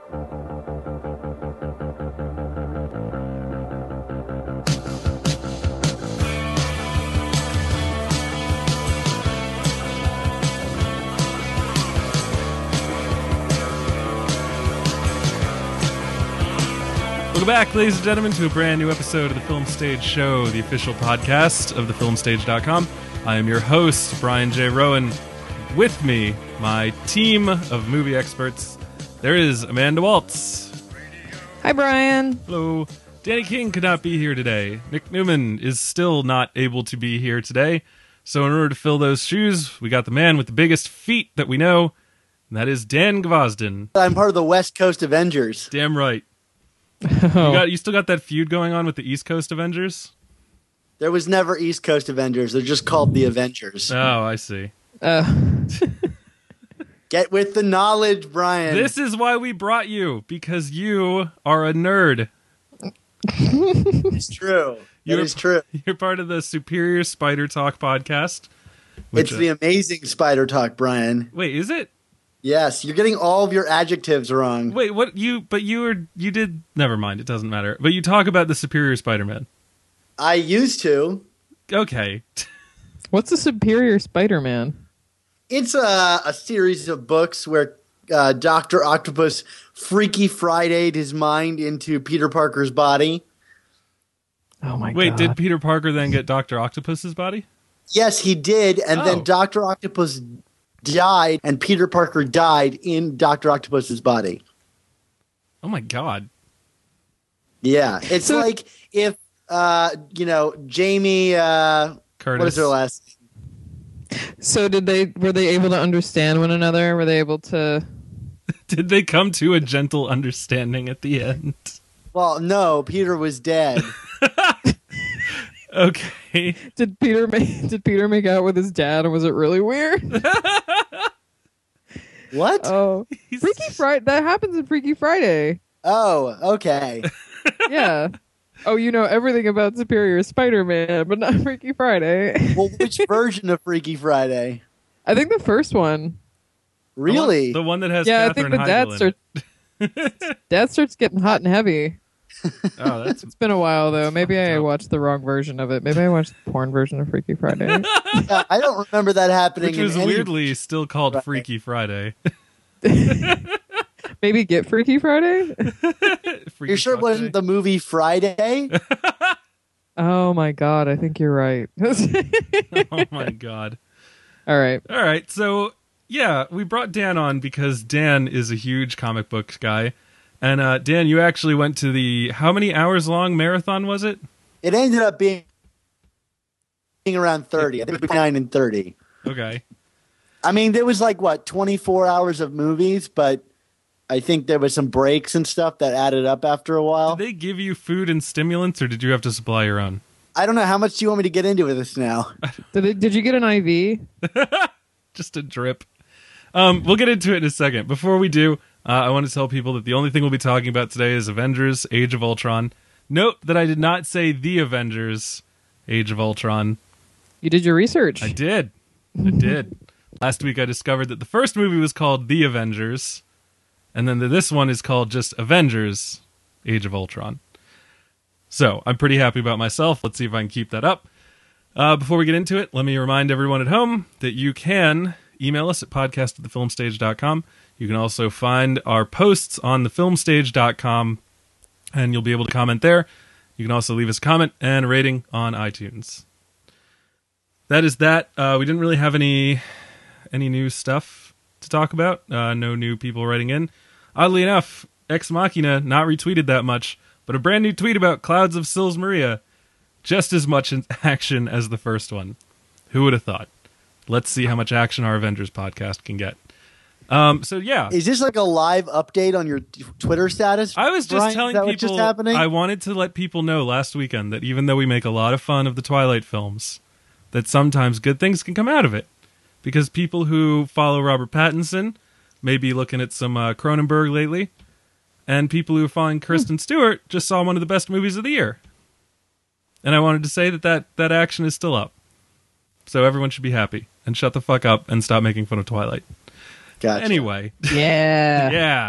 Welcome back, ladies and gentlemen, to a brand new episode of the Film Stage Show, the official podcast of thefilmstage.com. I am your host, Brian J. Rowan. With me, my team of movie experts, there is Amanda Waltz. Hi, Brian. Hello. Danny King could not be here today. Nick Newman is still not able to be here today. So in order to fill those shoes, we got the man with the biggest feet that we know, and that is Dan Gvozden. I'm part of the West Coast Avengers. Damn right. Oh. You still got that feud going on with the East Coast Avengers? There was never East Coast Avengers. They're just called the Avengers. Oh, I see. Get with the knowledge, Brian. This is why we brought you, because you are a nerd. It's true. It is true. You're part of the Superior Spider Talk podcast. Which, It's the amazing Spider Talk, Brian. Wait, is it? Yes, you're getting all of your adjectives wrong. Wait, what? You did. Never mind. It doesn't matter. But you talk about the Superior Spider-Man. I used to. Okay. What's a Superior Spider-Man? It's a series of books where Dr. Octopus Freaky Friday'd his mind into Peter Parker's body. Oh my god. Wait, did Peter Parker then get Dr. Octopus's body? Yes, he did, and Oh. then Dr. Octopus died, and Peter Parker died in Dr. Octopus's body. Oh my god. Yeah, it's So- like if Jamie. Curtis. What is her last name? So were they able to understand one another? Were they able to? Did they come to a gentle understanding at the end? Well, no, Peter was dead. Okay. Did Peter make out with his dad, and was it really weird? What? Oh, Freaky Friday. That happens in Freaky Friday. Oh, okay. Yeah. Oh, you know everything about Superior Spider-Man, but not Freaky Friday. Well, which version of Freaky Friday? I think the first one. Really? The one that has Yeah, Katherine I think the Heigl in it. dad starts getting hot and heavy. Oh, that's It's been a while though. Maybe I watched the wrong version of it. Maybe I watched the porn version of Freaky Friday. Yeah, I don't remember that happening. which was in any- weirdly still called Friday. Freaky Friday. Maybe Get Freaky Friday? Freaky You're sure it Fuck wasn't Day. the movie Friday? Oh my god, I think you're right. Oh my god. All right. All right, so yeah, we brought Dan on because Dan is a huge comic book guy. And Dan, you actually went to the how many hours long marathon was it? It ended up being around 30. I think it was between 9 and 30. Okay. I mean, there was like, 24 hours of movies, but I think there was some breaks and stuff that added up after a while. Did they give you food and stimulants, or did you have to supply your own? I don't know. How much do you want me to get into this now? Did you get an IV? Just a drip. We'll get into it in a second. Before we do, I want to tell people that the only thing we'll be talking about today is Avengers: Age of Ultron. Note that I did not say The Avengers: Age of Ultron. You did your research. I did. I did. Last week I discovered that the first movie was called The Avengers, and then this one is called just Avengers: Age of Ultron. So, I'm pretty happy about myself. Let's see if I can keep that up. Before we get into it, let me remind everyone at home that you can email us at podcast@thefilmstage.com. You can also find our posts on thefilmstage.com, and you'll be able to comment there. You can also leave us a comment and a rating on iTunes. That is that. We didn't really have any new stuff to talk about. No new people writing in. Oddly enough, Ex Machina not retweeted that much, but a brand new tweet about Clouds of Sils Maria. Just as much action as the first one. Who would have thought? Let's see how much action our Avengers podcast can get. So yeah, Is this like a live update on your Twitter status? I was just Brian? telling Is that what's people. just happening? I wanted to let people know last weekend that even though we make a lot of fun of the Twilight films, that sometimes good things can come out of it. Because people who follow Robert Pattinson may be looking at some Cronenberg lately, and people who are following Kristen Stewart just saw one of the best movies of the year. And I wanted to say that action is still up. So everyone should be happy and shut the fuck up and stop making fun of Twilight. Gotcha. Anyway, Yeah. yeah,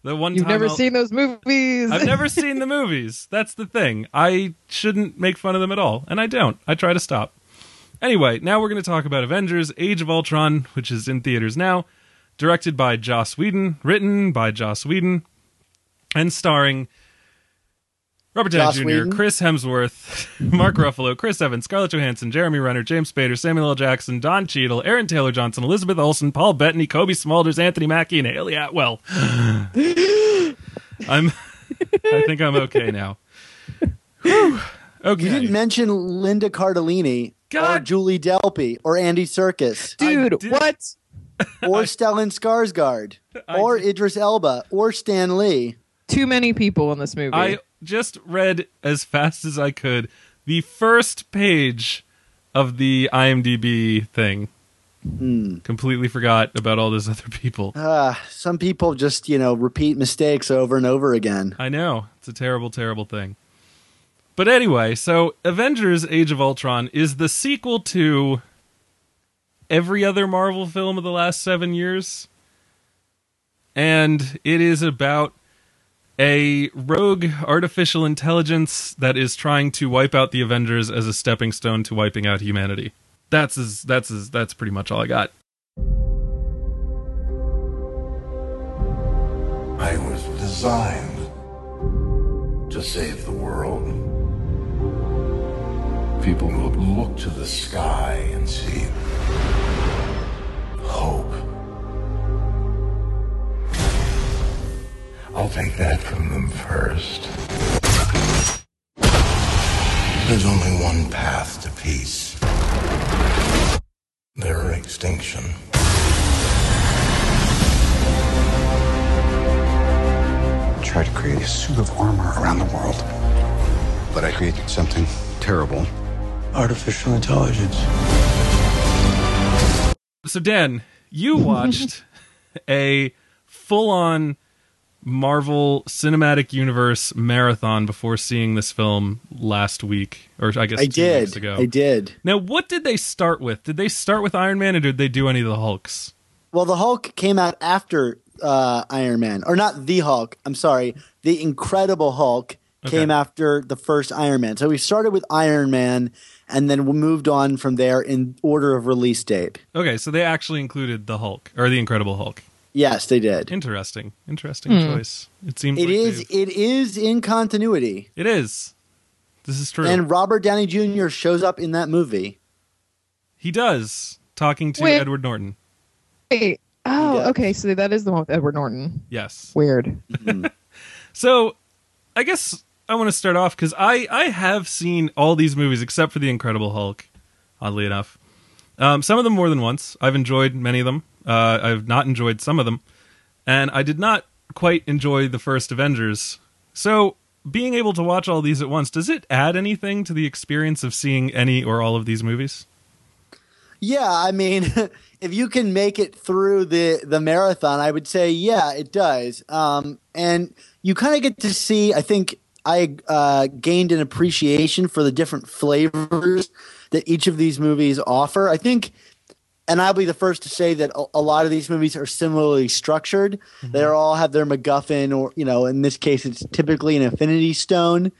The one You've time never seen those movies. I've never seen the movies. That's the thing. I shouldn't make fun of them at all, and I don't. I try to stop. Anyway, now we're going to talk about Avengers Age of Ultron, which is in theaters now, directed by Joss Whedon, written by Joss Whedon, and starring Robert Downey Jr., Whedon. Chris Hemsworth, Mark Ruffalo, Chris Evans, Scarlett Johansson, Jeremy Renner, James Spader, Samuel L. Jackson, Don Cheadle, Aaron Taylor Johnson, Elizabeth Olsen, Paul Bettany, Kobe Smulders, Anthony Mackie, and Haley Atwell. I think I'm okay now. Whew. Okay. You didn't mention Linda Cardellini or God. Julie Delpy or Andy Serkis Dude, did- what? or Stellan Skarsgård or Idris Elba or Stan Lee. Too many people in this movie. I just read as fast as I could the first page of the IMDb thing. Completely forgot about all those other people. Some people just, repeat mistakes over and over again. I know. It's a terrible, terrible thing. But anyway, so Avengers Age of Ultron is the sequel to every other Marvel film of the last 7 years. And it is about a rogue artificial intelligence that is trying to wipe out the Avengers as a stepping stone to wiping out humanity. That's pretty much all I got. I was designed to save the world. People will look to the sky and see hope. I'll take that from them first. There's only one path to peace. Their extinction. Tried to create a suit of armor around the world. But I created something terrible. Artificial intelligence. So Dan, you watched a full-on Marvel Cinematic Universe marathon before seeing this film last week, or I guess I 2 weeks did. ago. I did. Now, what did they start with? Did they start with Iron Man, or did they do any of the Hulks? Well, the Hulk came out after Iron Man. Or not the Hulk. I'm sorry. The Incredible Hulk came after the first Iron Man. So we started with Iron Man, and then we moved on from there in order of release date. Okay, so they actually included the Hulk, or the Incredible Hulk. Yes, they did. Interesting choice. It seems It like is. they've- It is in continuity. It is. This is true. And Robert Downey Jr. shows up in that movie. He does, talking to Wait. Edward Norton. Wait. Oh, does. okay. So that is the one with Edward Norton. Yes. Weird. So, I guess I want to start off because I have seen all these movies except for The Incredible Hulk, oddly enough. Some of them more than once. I've enjoyed many of them. I've not enjoyed some of them. And I did not quite enjoy the first Avengers. So, being able to watch all these at once, does it add anything to the experience of seeing any or all of these movies? Yeah, I mean, if you can make it through the marathon, I would say, yeah, it does. And you kind of get to see, I think I gained an appreciation for the different flavors that each of these movies offer. I think, and I'll be the first to say that a lot of these movies are similarly structured. They all have their MacGuffin, or, in this case, it's typically an Infinity Stone,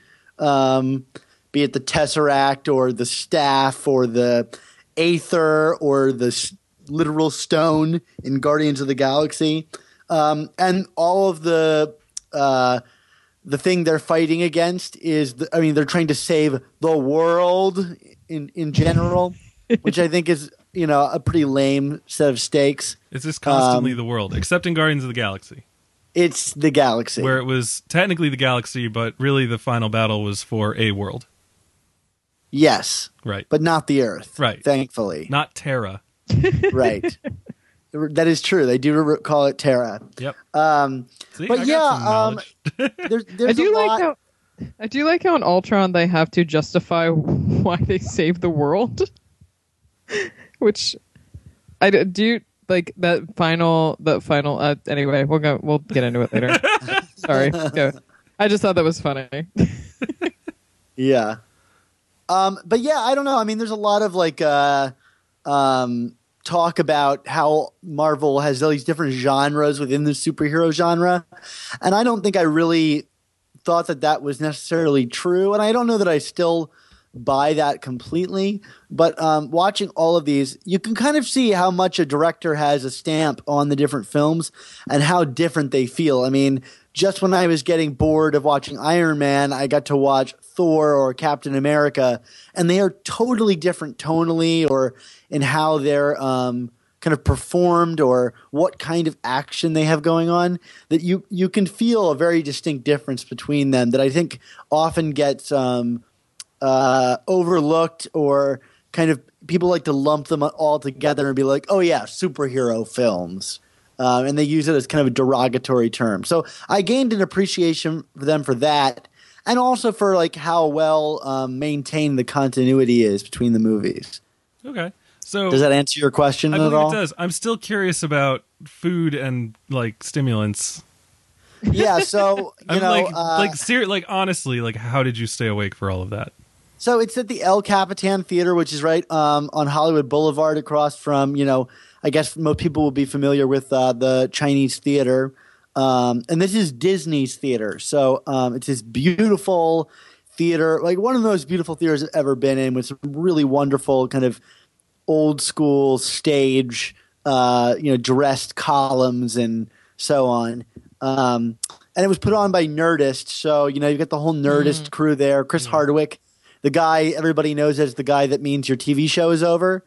be it the Tesseract or the Staff or the Aether or the literal stone in Guardians of the Galaxy, and all of the thing they're fighting against is they're trying to save the world in general, which I think is a pretty lame set of stakes. It's just constantly the world, except in Guardians of the Galaxy, It's the galaxy, where it was technically the galaxy, but really the final battle was for a world. yes, Right. but not the Earth, Right. Thankfully, Not Terra. right. That is true. They do call it Terra. Yep. See, But I got yeah, some knowledge. There's I do a like lot. how I do like how in Ultron they have to justify why they saved the world, which I do like that final. Anyway, we'll get into it later. Sorry, go. I just thought that was funny. Yeah. But yeah, I don't know. I mean, there's a lot of talk about how Marvel has all these different genres within the superhero genre, and I don't think I really thought that was necessarily true, and I don't know that I still buy that completely. But watching all of these, you can kind of see how much a director has a stamp on the different films and how different they feel. I mean, just when I was getting bored of watching Iron Man, I got to watch Thor or Captain America, and they are totally different tonally or in how they're kind of performed or what kind of action they have going on, that you can feel a very distinct difference between them that I think often gets overlooked, or kind of people like to lump them all together and be like, oh yeah, superhero films. And they use it as kind of a derogatory term. So I gained an appreciation for them for that, and also for like how well maintained the continuity is between the movies. Okay. So does that answer your question I at believe all? it does. I'm still curious about food and like stimulants. Yeah. So you I'm know, like honestly, like how did you stay awake for all of that? so it's at the El Capitan Theater, which is right on Hollywood Boulevard, across from, you know, I guess most people will be familiar with the Chinese theater. And this is Disney's theater. So it's this beautiful theater, like one of the most beautiful theaters I've ever been in, with some really wonderful kind of old school stage, dressed columns and so on. And it was put on by Nerdist. So, you know, you got the whole Nerdist crew there. Chris Hardwick, the guy everybody knows as the guy that means your TV show is over.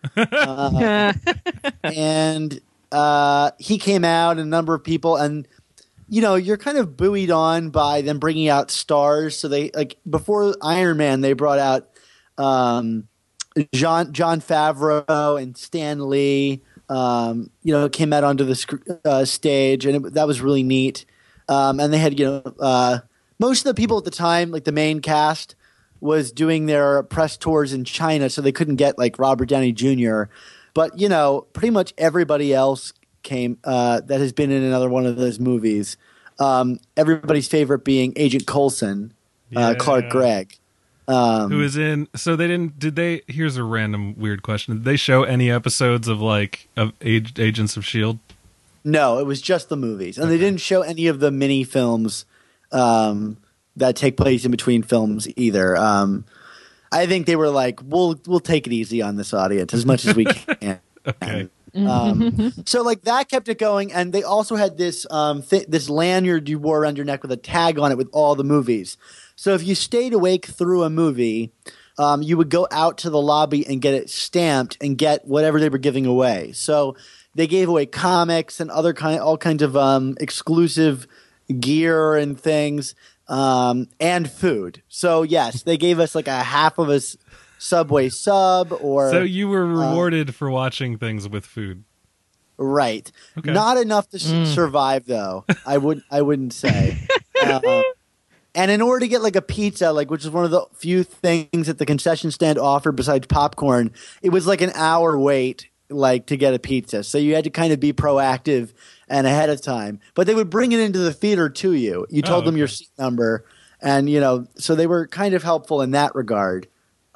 And he came out, and a number of people, and you know, you're kind of buoyed on by them bringing out stars. So they, like, before Iron Man, they brought out Jon Favreau and Stan Lee. Came out onto the stage, and that was really neat. And they had, most of the people at the time, like the main cast, was doing their press tours in China, so they couldn't get like Robert Downey Jr. But, you know, pretty much everybody else came that has been in another one of those movies. Everybody's favorite being Agent Coulson, Clark Gregg. Who is in, so they didn't, here's a random weird question. Did they show any episodes of Agents of S.H.I.E.L.D.? No, it was just the movies. And they didn't show any of the mini films that take place in between films either. I think they were like, we'll take it easy on this audience as much as we can. Okay. So like that kept it going, and they also had this this lanyard you wore around your neck with a tag on it with all the movies. So if you stayed awake through a movie, you would go out to the lobby and get it stamped and get whatever they were giving away. So they gave away comics and all kinds of exclusive gear and things, and food. So yes, they gave us like a half of a Subway sub, or so you were rewarded for watching things with food. Right. Okay. Not enough to survive, though. I wouldn't say. And in order to get like a pizza, which is one of the few things that the concession stand offered besides popcorn, it was like an hour wait, to get a pizza. So you had to kind of be proactive and ahead of time. But they would bring it into the theater to you. You told them your seat number, and so they were kind of helpful in that regard.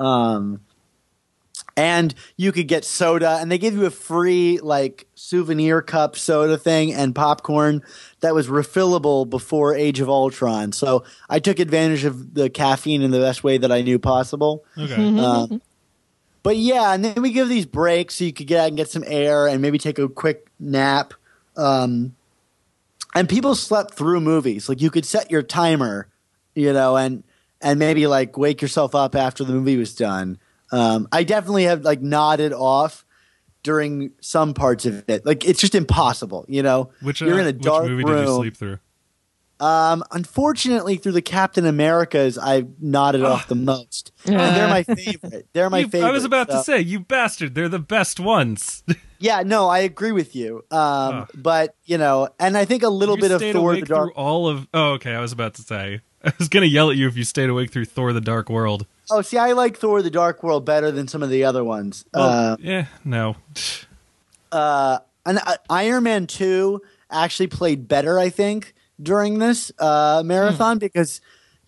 And you could get soda, and they gave you a free souvenir cup soda thing and popcorn that was refillable before Age of Ultron. So I took advantage of the caffeine in the best way that I knew possible. Okay. But yeah, and then we give these breaks so you could get out and get some air and maybe take a quick nap. And people slept through movies. Like, you could set your timer, and maybe wake yourself up after the movie was done. I definitely have nodded off during some parts of it. It's just impossible, You're in a dark movie room. Did you sleep through? Unfortunately, through the Captain Americas, I've nodded off the most. And they're my favorite. I was about to say, you bastard, they're the best ones. Yeah, no, I agree with you. But, and I think a little bit of Thor the Dark... okay, I was about to say. I was going to yell at you if you stayed awake through Thor the Dark World. Oh, see, I like Thor the Dark World better than some of the other ones. No. And Iron Man 2 actually played better, I think, during this marathon because,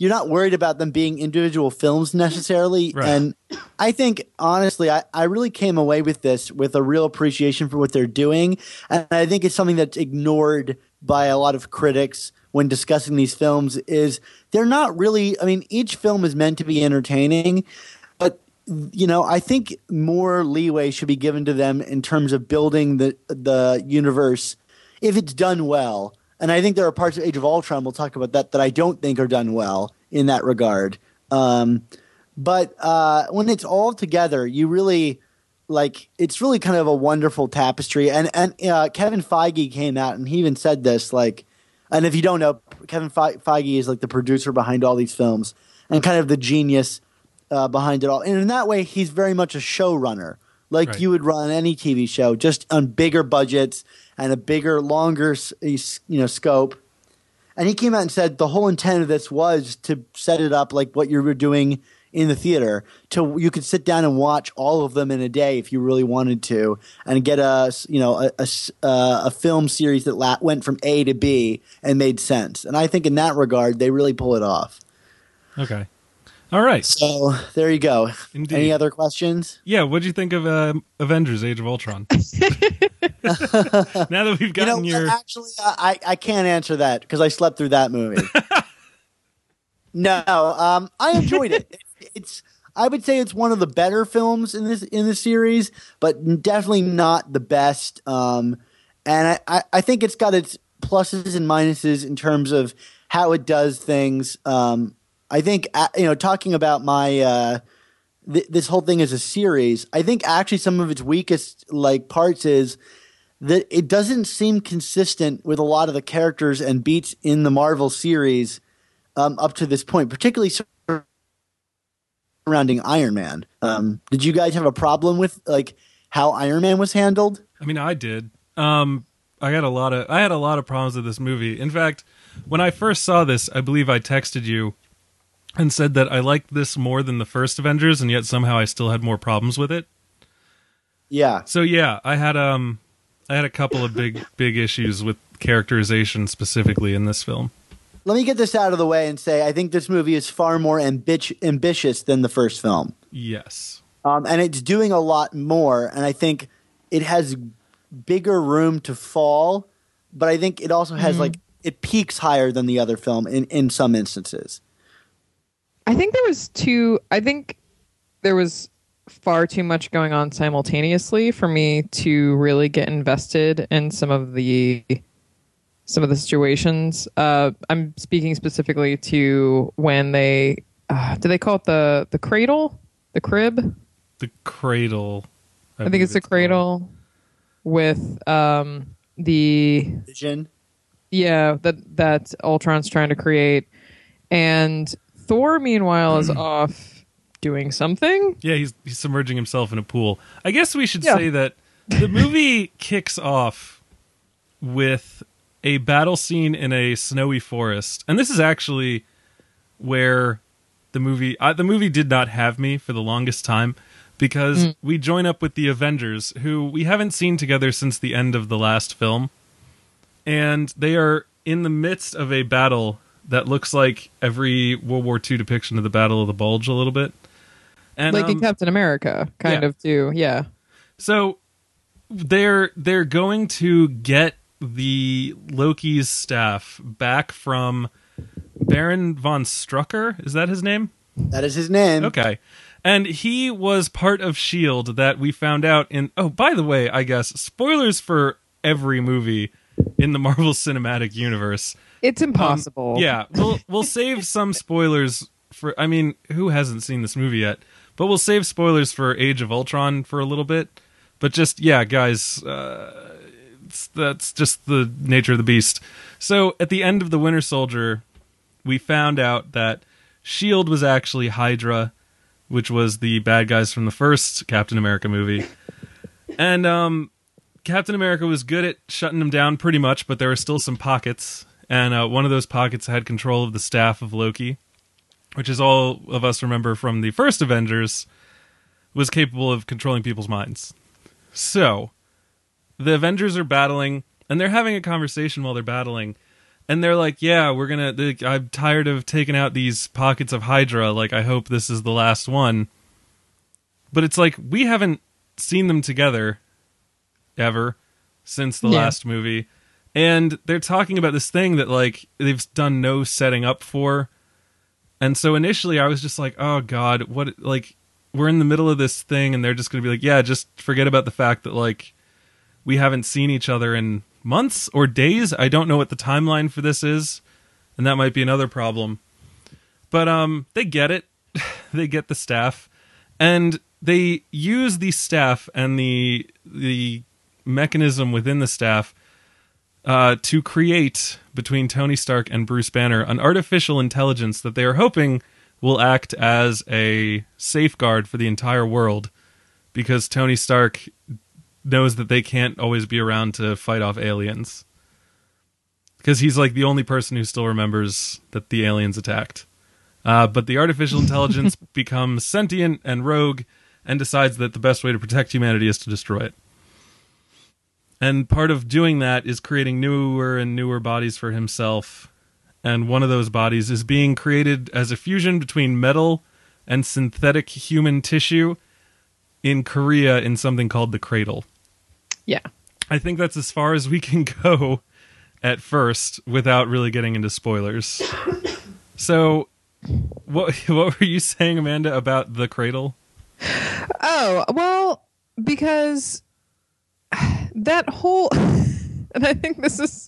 you're not worried about them being individual films necessarily. Right. And I think, honestly, I really came away with this with a real appreciation for what they're doing. And I think it's something that's ignored by a lot of critics when discussing these films is they're not really, I mean, each film is meant to be entertaining, but I think more leeway should be given to them in terms of building the universe if it's done well. And I think there are parts of Age of Ultron, we'll talk about that I don't think are done well in that regard. But when it's all together, you really it's really kind of a wonderful tapestry. And Kevin Feige came out and he even said this, and if you don't know, Kevin Feige is the producer behind all these films and kind of the genius behind it all. And in that way, he's very much a showrunner, Right. you would run any TV show, just on bigger budgets and a bigger, longer, scope. And he came out and said the whole intent of this was to set it up like what you were doing in the theater, to you could sit down and watch all of them in a day if you really wanted to, and get a film series that went from A to B and made sense. And I think in that regard, they really pull it off. Okay. All right. So there you go. Indeed. Any other questions? Yeah, what'd you think of Avengers: Age of Ultron? Now that we've gotten your... Actually, I can't answer that because I slept through that movie. No, I enjoyed it. I would say it's one of the better films in the series, but definitely not the best. And I think it's got its pluses and minuses in terms of how it does things. I think talking about my this whole thing as a series, I think actually some of its weakest parts is that it doesn't seem consistent with a lot of the characters and beats in the Marvel series up to this point, particularly surrounding Iron Man. Did you guys have a problem with how Iron Man was handled? I mean, I did. I had a lot of problems with this movie. In fact, when I first saw this, I believe I texted you and said that I liked this more than the first Avengers, and yet somehow I still had more problems with it. Yeah. So yeah, I had a couple of big issues with characterization specifically in this film. Let me get this out of the way and say I think this movie is far more ambitious than the first film. Yes. And it's doing a lot more, and I think it has bigger room to fall, but I think it also has it peaks higher than the other film in some instances. I think there was far too much going on simultaneously for me to really get invested in some of the situations. I'm speaking specifically to when they do they call it the cradle, the crib? The cradle. I think it's the cradle with the Vision. Yeah, that Ultron's trying to create, and Thor meanwhile is off doing something. Yeah, he's submerging himself in a pool. I guess we should say that the movie kicks off with a battle scene in a snowy forest, and this is actually where the movie did not have me for the longest time, because we join up with the Avengers, who we haven't seen together since the end of the last film, and they are in the midst of a battle that looks like every World War II depiction of the Battle of the Bulge a little bit. And, like in Captain America, kind of too, yeah. So they're going to get the Loki's staff back from Baron von Strucker. Is that his name? That is his name. Okay. And he was part of S.H.I.E.L.D. that we found out in... Oh, by the way, I guess, spoilers for every movie in the Marvel Cinematic Universe. It's impossible. Yeah, we'll save some spoilers for... I mean, who hasn't seen this movie yet? But we'll save spoilers for Age of Ultron for a little bit. But just, yeah, guys, that's just the nature of the beast. So, at the end of The Winter Soldier, we found out that S.H.I.E.L.D. was actually Hydra, which was the bad guys from the first Captain America movie. And Captain America was good at shutting them down pretty much, but there were still some pockets. And one of those pockets had control of the staff of Loki, which is all of us remember from the first Avengers, was capable of controlling people's minds. So, the Avengers are battling, and they're having a conversation while they're battling, And they're like, yeah, I'm tired of taking out these pockets of Hydra. Like, I hope this is the last one. But it's like, we haven't seen them together ever since the last movie. And they're talking about this thing that, like, they've done no setting up for. And so initially I was just like, oh God, what, like, we're in the middle of this thing and they're just going to be like, yeah, just forget about the fact that, like, we haven't seen each other in months or days. I don't know what the timeline for this is, and that might be another problem. But they get it. They get the staff, and they use the staff and the mechanism within the staff to create, between Tony Stark and Bruce Banner, an artificial intelligence that they are hoping will act as a safeguard for the entire world, because Tony Stark knows that they can't always be around to fight off aliens. Because he's like the only person who still remembers that the aliens attacked. But the artificial intelligence becomes sentient and rogue and decides that the best way to protect humanity is to destroy it. And part of doing that is creating newer and newer bodies for himself. And one of those bodies is being created as a fusion between metal and synthetic human tissue in Korea in something called the Cradle. Yeah. I think that's as far as we can go at first without really getting into spoilers. So, what were you saying, Amanda, about the Cradle? Oh, well, because that whole, and I think this is,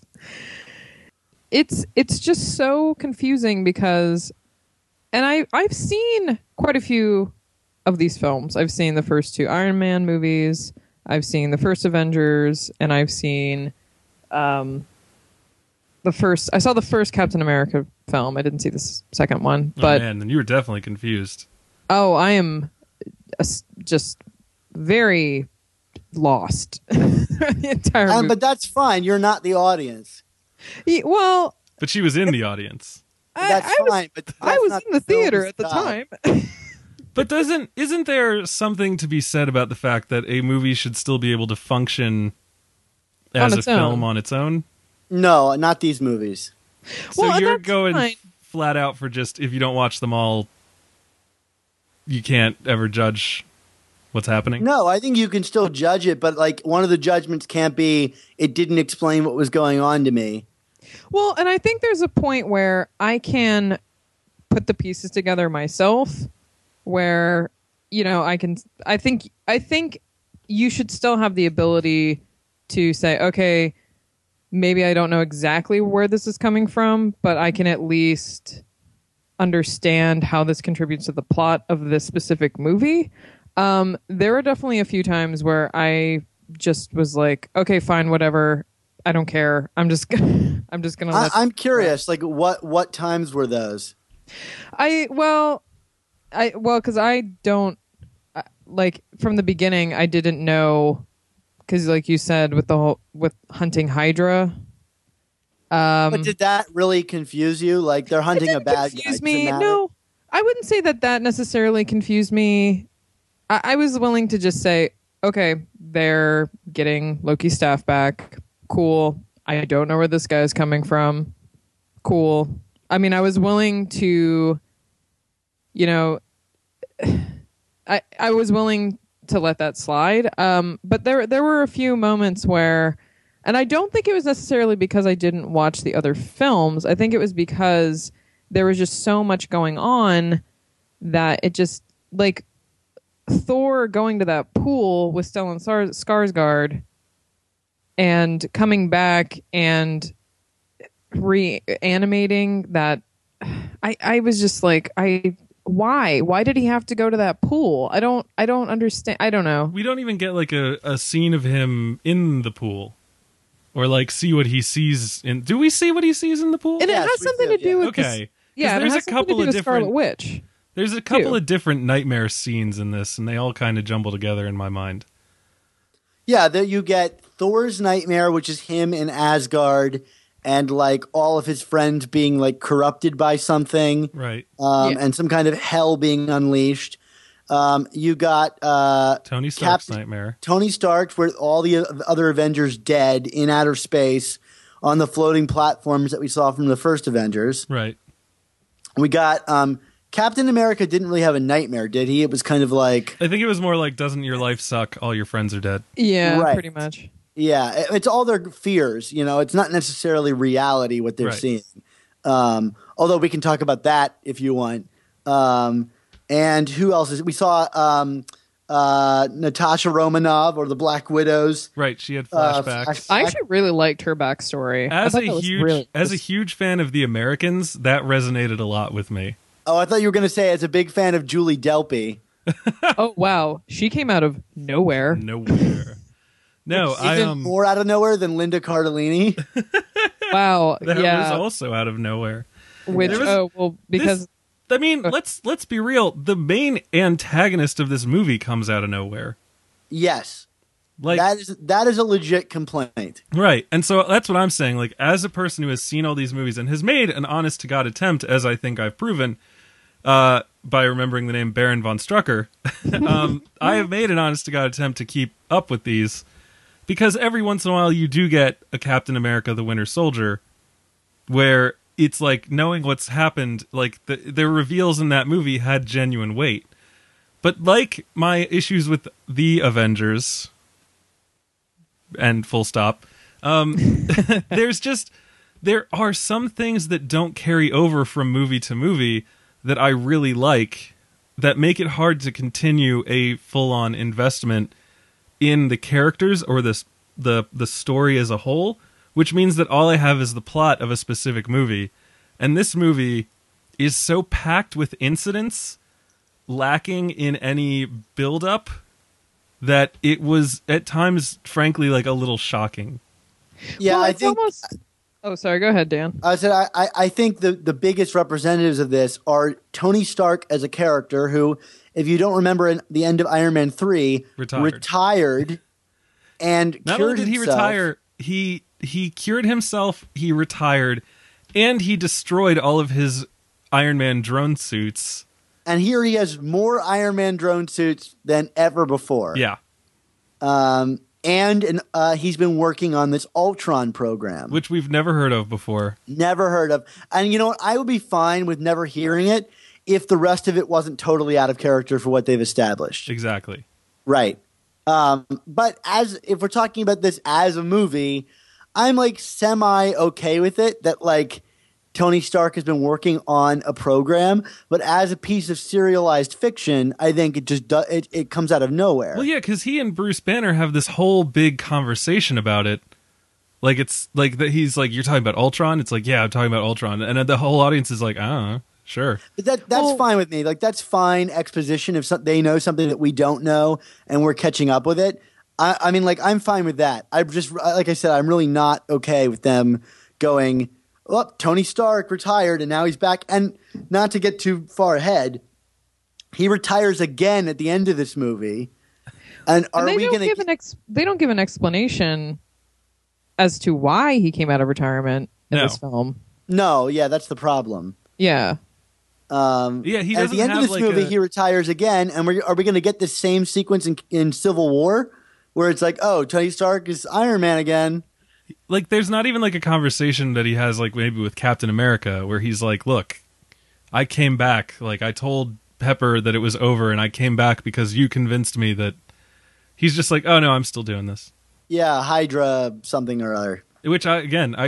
it's just so confusing because, and I've seen quite a few of these films. I've seen the first two Iron Man movies, I've seen the first Avengers, and I've seen I saw the first Captain America film. I didn't see the second one. But, oh man, then you were definitely confused. Oh, I am just very lost. The entire movie. But that's fine. You're not the audience. Well, but she was in the audience. That's fine. But I was in the theater at the time. But isn't there something to be said about the fact that a movie should still be able to function as a film on its own? No, not these movies. So well, you're going fine. flat out for just, if you don't watch them all, you can't ever judge what's happening? No, I think you can still judge it, but like one of the judgments can't be it didn't explain what was going on to me. Well, and I think there's a point where I can put the pieces together myself, where, you know, I think you should still have the ability to say, okay, maybe I don't know exactly where this is coming from, but I can at least understand how this contributes to the plot of this specific movie. There are definitely a few times where I just was like, okay, fine, whatever. I don't care. I'm just gonna I'm curious, like what times were those? Because I don't like from the beginning. I didn't know, because like you said with hunting Hydra. But did that really confuse you? Like they're hunting a bad guy. Confuse me? No, I wouldn't say that necessarily confused me. I was willing to just say, okay, they're getting Loki's staff back. Cool. I don't know where this guy is coming from. Cool. I mean, I was willing to, you know, I was willing to let that slide. But there were a few moments where, and I don't think it was necessarily because I didn't watch the other films. I think it was because there was just so much going on that it just, like, Thor going to that pool with Stellan Skarsgård and coming back and reanimating that, I was just like, why did he have to go to that pool? I don't understand. I don't know. We don't even get like a scene of him in the pool, or like see what he sees in. Do we see what he sees in the pool? And it has something to do with okay. Yeah, there's a couple of different Scarlet Witch. There's a couple of different nightmare scenes in this, and they all kind of jumble together in my mind. Yeah, there you get Thor's nightmare, which is him in Asgard, and like all of his friends being like corrupted by something, right? And some kind of hell being unleashed. You got Tony Stark's nightmare. Tony Stark, where all the other Avengers dead in outer space, on the floating platforms that we saw from the first Avengers. Right. We got Captain America didn't really have a nightmare, did he? It was kind of like, I think it was more like, doesn't your life suck? All your friends are dead. Yeah, Right. pretty much. yeah, it's all their fears. It's not necessarily reality what they're Right. seeing. Although we can talk about that if you want. And who else we saw? Natasha Romanoff or the Black Widows. Right. She had Uh, flashbacks. I actually really liked her backstory. I as thought a that was huge really as a huge fan of the Americans, that resonated a lot with me. Oh, I thought you were going to say as a big fan of Julie Delpy. Oh wow, she came out of nowhere. Nowhere. No, I Even more out of nowhere than Linda Cardellini. Wow, that was yeah. also out of nowhere. Which There was- because I mean, let's be real. The main antagonist of this movie comes out of nowhere. Yes, Like that is a legit complaint. right. And so that's what I'm saying. Like, as a person who has seen all these movies and has made an honest to God attempt, as I think I've proven, by remembering the name Baron von Strucker, I have made an honest to God attempt to keep up with these, because every once in a while you do get a Captain America the Winter Soldier where it's like knowing what's happened, like the reveals in that movie had genuine weight. But like my issues with the Avengers, and full stop, there are some things that don't carry over from movie to movie that I really like, that make it hard to continue a full-on investment in the characters or the story as a whole, which means that all I have is the plot of a specific movie. And this movie is so packed with incidents, lacking in any build-up, that it was at times, frankly, like a little shocking. Yeah, well, I it's think. almost. Oh, sorry. Go ahead, Dan. I said I think the biggest representatives of this are Tony Stark as a character who, if you don't remember, in the end of Iron Man 3, retired and Not cured only did he himself. retire, he cured himself, he retired, and he destroyed all of his Iron Man drone suits. And here he has more Iron Man drone suits than ever before. Yeah. And he's been working on this Ultron program. Which we've never heard of before. Never heard of. And you know what? I would be fine with never hearing it if the rest of it wasn't totally out of character for what they've established. Exactly. Right. But if we're talking about this as a movie, I'm like semi okay with it that like Tony Stark has been working on a program, but as a piece of serialized fiction, I think it just it comes out of nowhere. Well, yeah, because he and Bruce Banner have this whole big conversation about it. Like, it's like that he's like, you're talking about Ultron? It's like, yeah, I'm talking about Ultron. And the whole audience is like, I don't know, sure. But that's fine with me. Like, that's fine exposition if they know something that we don't know and we're catching up with it. I mean, like, I'm fine with that. I just, like I said, I'm really not okay with them going, oh, Tony Stark retired and now he's back. And not to get too far ahead, he retires again at the end of this movie. And are we going to? They don't give an explanation as to why he came out of retirement in No. this film. No, yeah, that's the problem. Yeah. Yeah, he At the doesn't end of have this like movie, he retires again, and are we going to get the same sequence in Civil War, where it's like, oh, Tony Stark is Iron Man again? like there's not even like a conversation that he has like maybe with Captain America where he's like, look, I came back, like I told Pepper that it was over and I came back because you convinced me that. He's just like, oh no, I'm still doing this. Yeah, Hydra something or other. Which I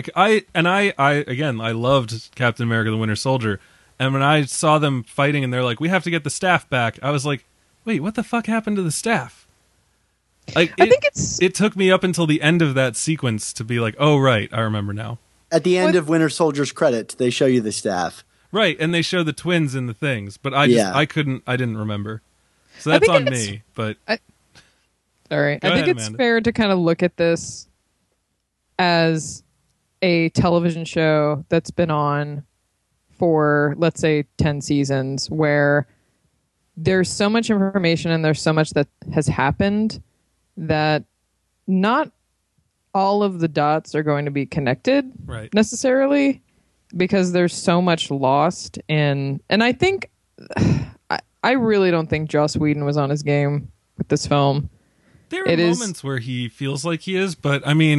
loved Captain America the Winter Soldier, and when I saw them fighting and they're like, we have to get the staff back, I was like, wait, what the fuck happened to the staff? Like, I think it took me up until the end of that sequence to be like, oh right, I remember now. At the end of Winter Soldier's credits, they show you the staff. Right, and they show the twins in the things, but I didn't remember. So I that's think on it's- me, but Sorry. Go I think ahead, it's Amanda. fair to kind of look at this as a television show that's been on for, let's say, 10 seasons, where there's so much information and there's so much that has happened that not all of the dots are going to be connected right. necessarily, because there's so much lost in. And I think I really don't think Joss Whedon was on his game with this film. There are It is- moments where he feels like he is, but I mean,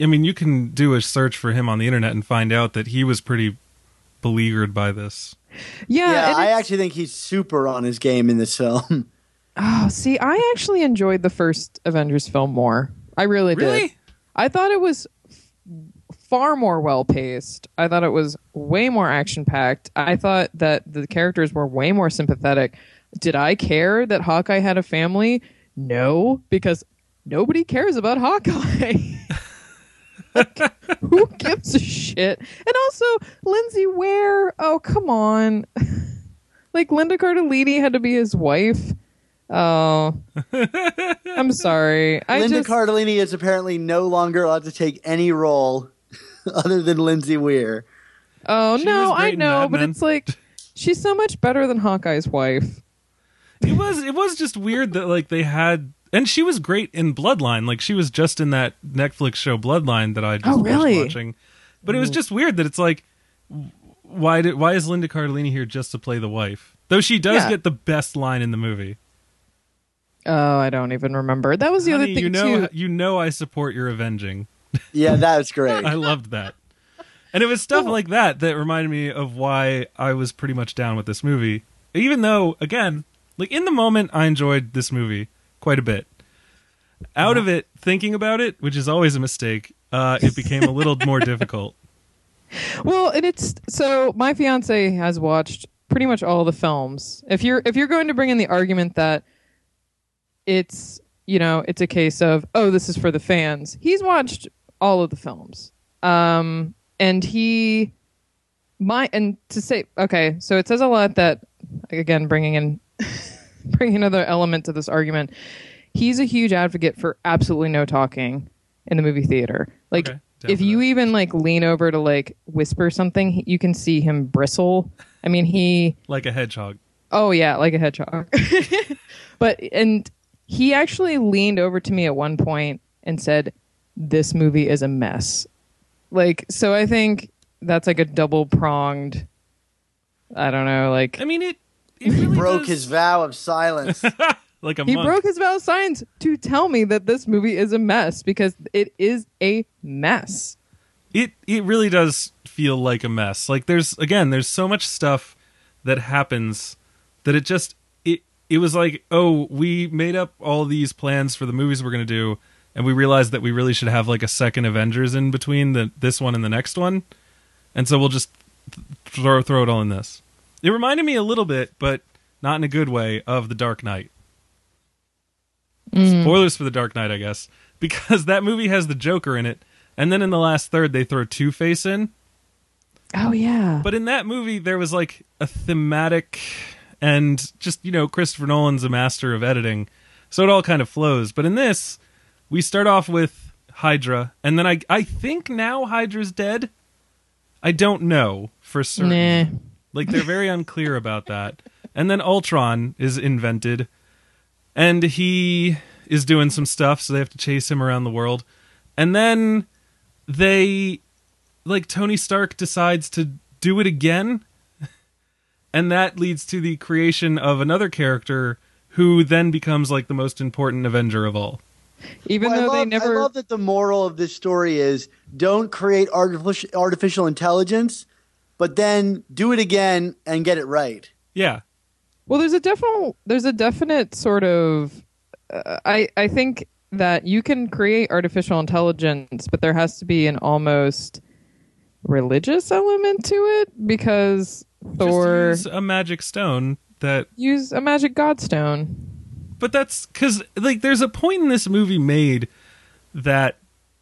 I mean, you can do a search for him on the internet and find out that he was pretty beleaguered by this. Yeah, and I actually think he's super on his game in this film. Oh, see, I actually enjoyed the first Avengers film more. I really did. Really? I thought it was far more well paced. I thought it was way more action packed. I thought that the characters were way more sympathetic. Did I care that Hawkeye had a family? No, because nobody cares about Hawkeye. Like, who gives a shit? And also, Lindsay Ware. Oh, come on. Like, Linda Cardellini had to be his wife. Oh, I'm sorry. Linda Cardellini is apparently no longer allowed to take any role other than Lindsay Weir. Oh, She no, was great I in know, Mad but Men. it's like, she's so much better than Hawkeye's wife. It was just weird that like they had, and she was great in Bloodline. Like she was just in that Netflix show Bloodline that I just Oh, really? finished watching. But it was just weird that it's like, why is Linda Cardellini here just to play the wife? Though she does Yeah. get the best line in the movie. Oh, I don't even remember. That was the Honey, other thing, too. you know I support your avenging. Yeah, that was great. I loved that. And it was stuff like that that reminded me of why I was pretty much down with this movie. Even though, again, like in the moment, I enjoyed this movie quite a bit. Out of it, thinking about it, which is always a mistake, it became a little more difficult. Well, and it's so my fiance has watched pretty much all the films. If you're going to bring in the argument that it's, you know, it's a case of, oh, this is for the fans, he's watched all of the films. And to say, okay, so it says a lot that, again, bringing another element to this argument, he's a huge advocate for absolutely no talking in the movie theater. Like, Okay, down if for you that. even like lean over to like whisper something, you can see him bristle. I mean, Like a hedgehog. oh yeah, like a hedgehog. And he actually leaned over to me at one point and said, "This movie is a mess." Like, so I think that's like a double pronged. I don't know, like I mean, it really Broke does- his vow of silence. like a he monk. broke his vow of silence to tell me that this movie is a mess because it is a mess. It really does feel like a mess. Like there's so much stuff that happens that it was like, oh, we made up all these plans for the movies we're going to do, and we realized that we really should have like a second Avengers in between this one and the next one, and so we'll just throw it all in this. It reminded me a little bit, but not in a good way, of The Dark Knight. Spoilers for The Dark Knight, I guess, because that movie has the Joker in it, and then in the last third they throw Two-Face in. Oh yeah. But in that movie, there was like a thematic, and just, you know, Christopher Nolan's a master of editing, so it all kind of flows. But in this, we start off with Hydra, and then I think now Hydra's dead. I don't know for certain. Nah. Like, they're very unclear about that. And then Ultron is invented, and he is doing some stuff, so they have to chase him around the world. And then Tony Stark decides to do it again, and that leads to the creation of another character who then becomes like the most important Avenger of all. Even though they never. I love that the moral of this story is don't create artificial intelligence, but then do it again and get it right. Yeah. Well, there's a definite sort of. I think that you can create artificial intelligence, but there has to be an almost religious element to it because Thor Just use a magic stone that. use a magic godstone. But that's because, like, there's a point in this movie made that.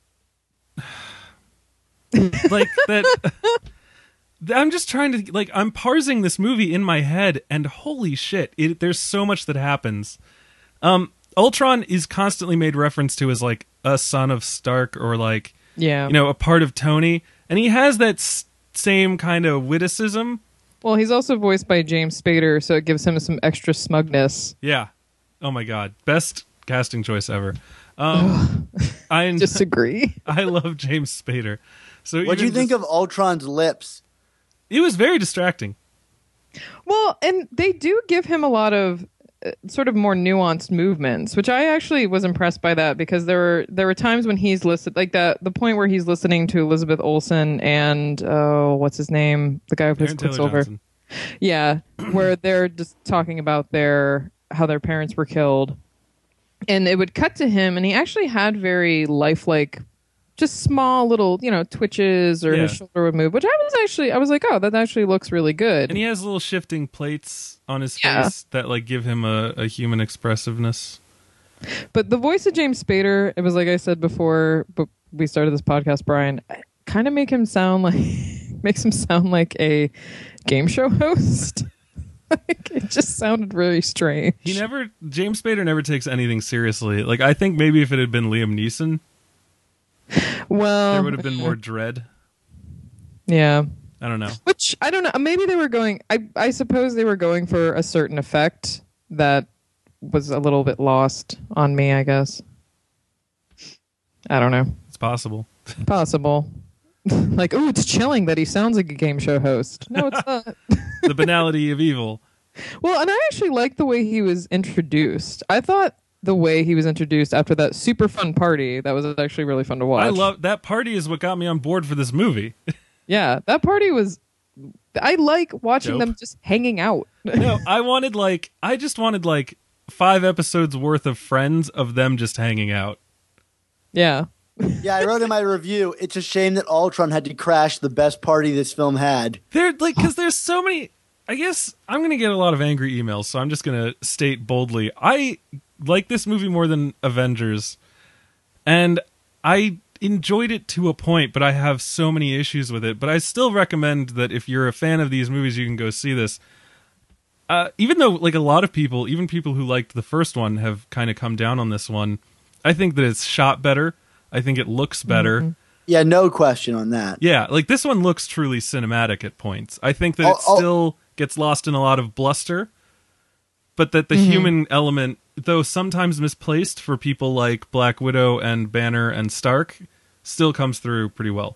Like, that. I'm just trying to, like, I'm parsing this movie in my head, and holy shit, there's so much that happens. Ultron is constantly made reference to as, like, a son of Stark, or, like, Yeah. you know, a part of Tony. And he has that same kind of witticism. Well, he's also voiced by James Spader, so it gives him some extra smugness. Yeah. Oh my god. Best casting choice ever. I Disagree. I love James Spader. So What do you even think just- of Ultron's lips? It was very distracting. Well, and they do give him a lot of sort of more nuanced movements, which I actually was impressed by that because there were times when he's listed like that the point where he's listening to Elizabeth Olsen and what's his name, the guy who plays Aaron Taylor Quicksilver. Johnson. Yeah, where they're just talking about how their parents were killed, and it would cut to him, and he actually had very lifelike, just small little twitches, or his shoulder would move, which I was like, oh, that actually looks really good. And he has little shifting plates on his face that like give him a human expressiveness. But the voice of James Spader, it was like I said before, but we started this podcast, Brian, kind of makes him sound like a game show host. Like, it just sounded really strange. James Spader never takes anything seriously. Like, I think maybe if it had been Liam Neeson, well, there would have been more dread. Yeah. I don't know. Which, I don't know. Maybe they were going, I suppose they were going for a certain effect that was a little bit lost on me, I guess. I don't know. It's possible. Possible. Like, oh, it's chilling that he sounds like a game show host. No, it's not. The banality of evil. Well, and I actually liked the way he was introduced. I thought the way he was introduced after that super fun party, that was actually really fun to watch. I love that party is what got me on board for this movie. Yeah, that party was... I like watching Dope. them just hanging out. No, I just wanted 5 episodes worth of Friends of them just hanging out. Yeah. Yeah, I wrote in my review, it's a shame that Ultron had to crash the best party this film had. Because there's so many... I guess I'm going to get a lot of angry emails, so I'm just going to state boldly. I like this movie more than Avengers, and I enjoyed it to a point, but I have so many issues with it. But I still recommend that if you're a fan of these movies, you can go see this. Even though a lot of people, even people who liked the first one, have kind of come down on this one, I think that it's shot better. I think it looks better. Mm-hmm. Yeah, no question on that. Yeah, this one looks truly cinematic at points. I think that it still gets lost in a lot of bluster, but that the human element, though sometimes misplaced for people like Black Widow and Banner and Stark, still comes through pretty well.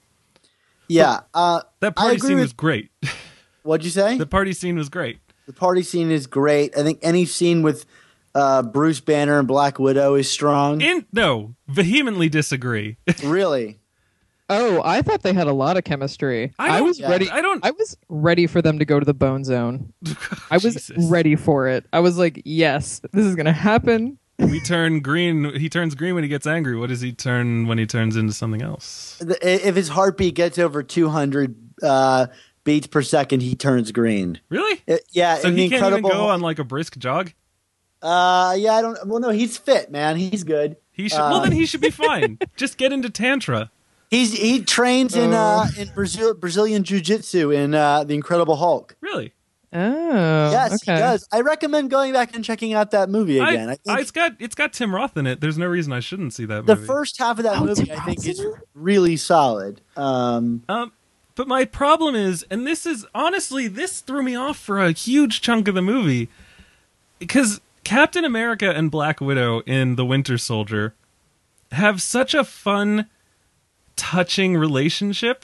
Yeah. That party scene was great. What'd you say? The party scene was great. The party scene is great. I think any scene with Bruce Banner and Black Widow is strong. No, vehemently disagree. Really? Oh, I thought they had a lot of chemistry. I was ready. I was ready for them to go to the Bone Zone. I was ready for it. I was like, yes, this is going to happen. We turn green. He turns green when he gets angry. What does he turn when he turns into something else? If his heartbeat gets over 200 beats per second, he turns green. Really? Yeah. So he can't even go on a brisk jog? Yeah, I don't. Well, no, he's fit, man. He's good. He should. Well, then he should be fine. Just get into Tantra. He trains in Brazilian Jiu-Jitsu in The Incredible Hulk. Really? Oh, yes, okay. he does. I recommend going back and checking out that movie again. It's got Tim Roth in it. There's no reason I shouldn't see that the movie. first half of that movie, I think, is really solid. But my problem is, and this is honestly, this threw me off for a huge chunk of the movie, because Captain America and Black Widow in The Winter Soldier have such a fun, touching relationship.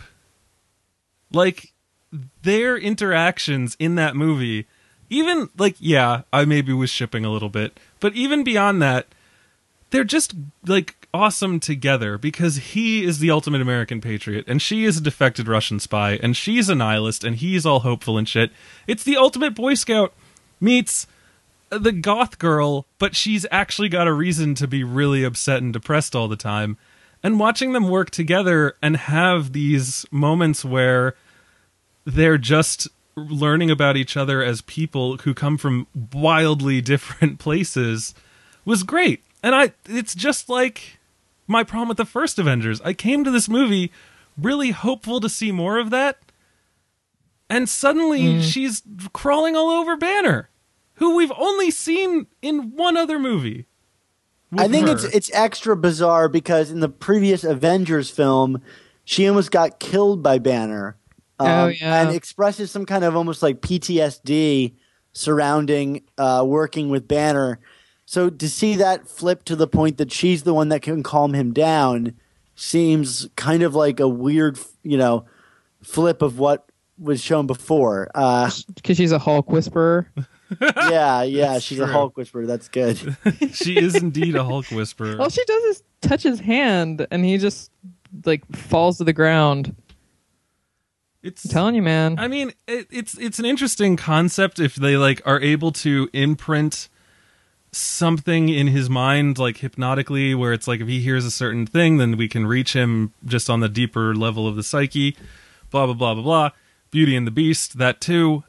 Their interactions in that movie, even I maybe was shipping a little bit, but even beyond that, they're just awesome together, because he is the ultimate American patriot and she is a defected Russian spy and she's a nihilist and he's all hopeful and shit. It's the ultimate Boy Scout meets the goth girl, but she's actually got a reason to be really upset and depressed all the time. And watching them work together and have these moments where they're just learning about each other as people who come from wildly different places was great. And it's just like my problem with the first Avengers. I came to this movie really hopeful to see more of that, and suddenly she's crawling all over Banner, who we've only seen in one other movie. I think it's extra bizarre because in the previous Avengers film, she almost got killed by Banner. And expresses some kind of almost like PTSD surrounding working with Banner. So to see that flip to the point that she's the one that can calm him down seems kind of like a weird, flip of what was shown before. Because she's a Hulk whisperer. Yeah, she's true. a Hulk whisperer. That's good. She is indeed a Hulk whisperer. All she does is touch his hand, and he just like falls to the ground. It's I'm telling you, man. I mean, it's an interesting concept if they like are able to imprint something in his mind like hypnotically, where it's like if he hears a certain thing, then we can reach him just on the deeper level of the psyche. Blah blah blah blah blah. Beauty and the Beast, that too.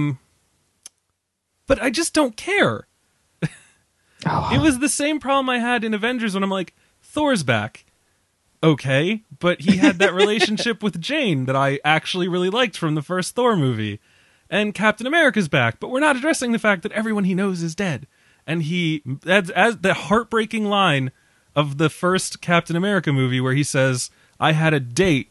But I just don't care. It was the same problem I had in Avengers when I'm like, Thor's back. Okay, but he had that relationship with Jane that I actually really liked from the first Thor movie. And Captain America's back, but we're not addressing the fact that everyone he knows is dead. And as the heartbreaking line of the first Captain America movie where he says, I had a date.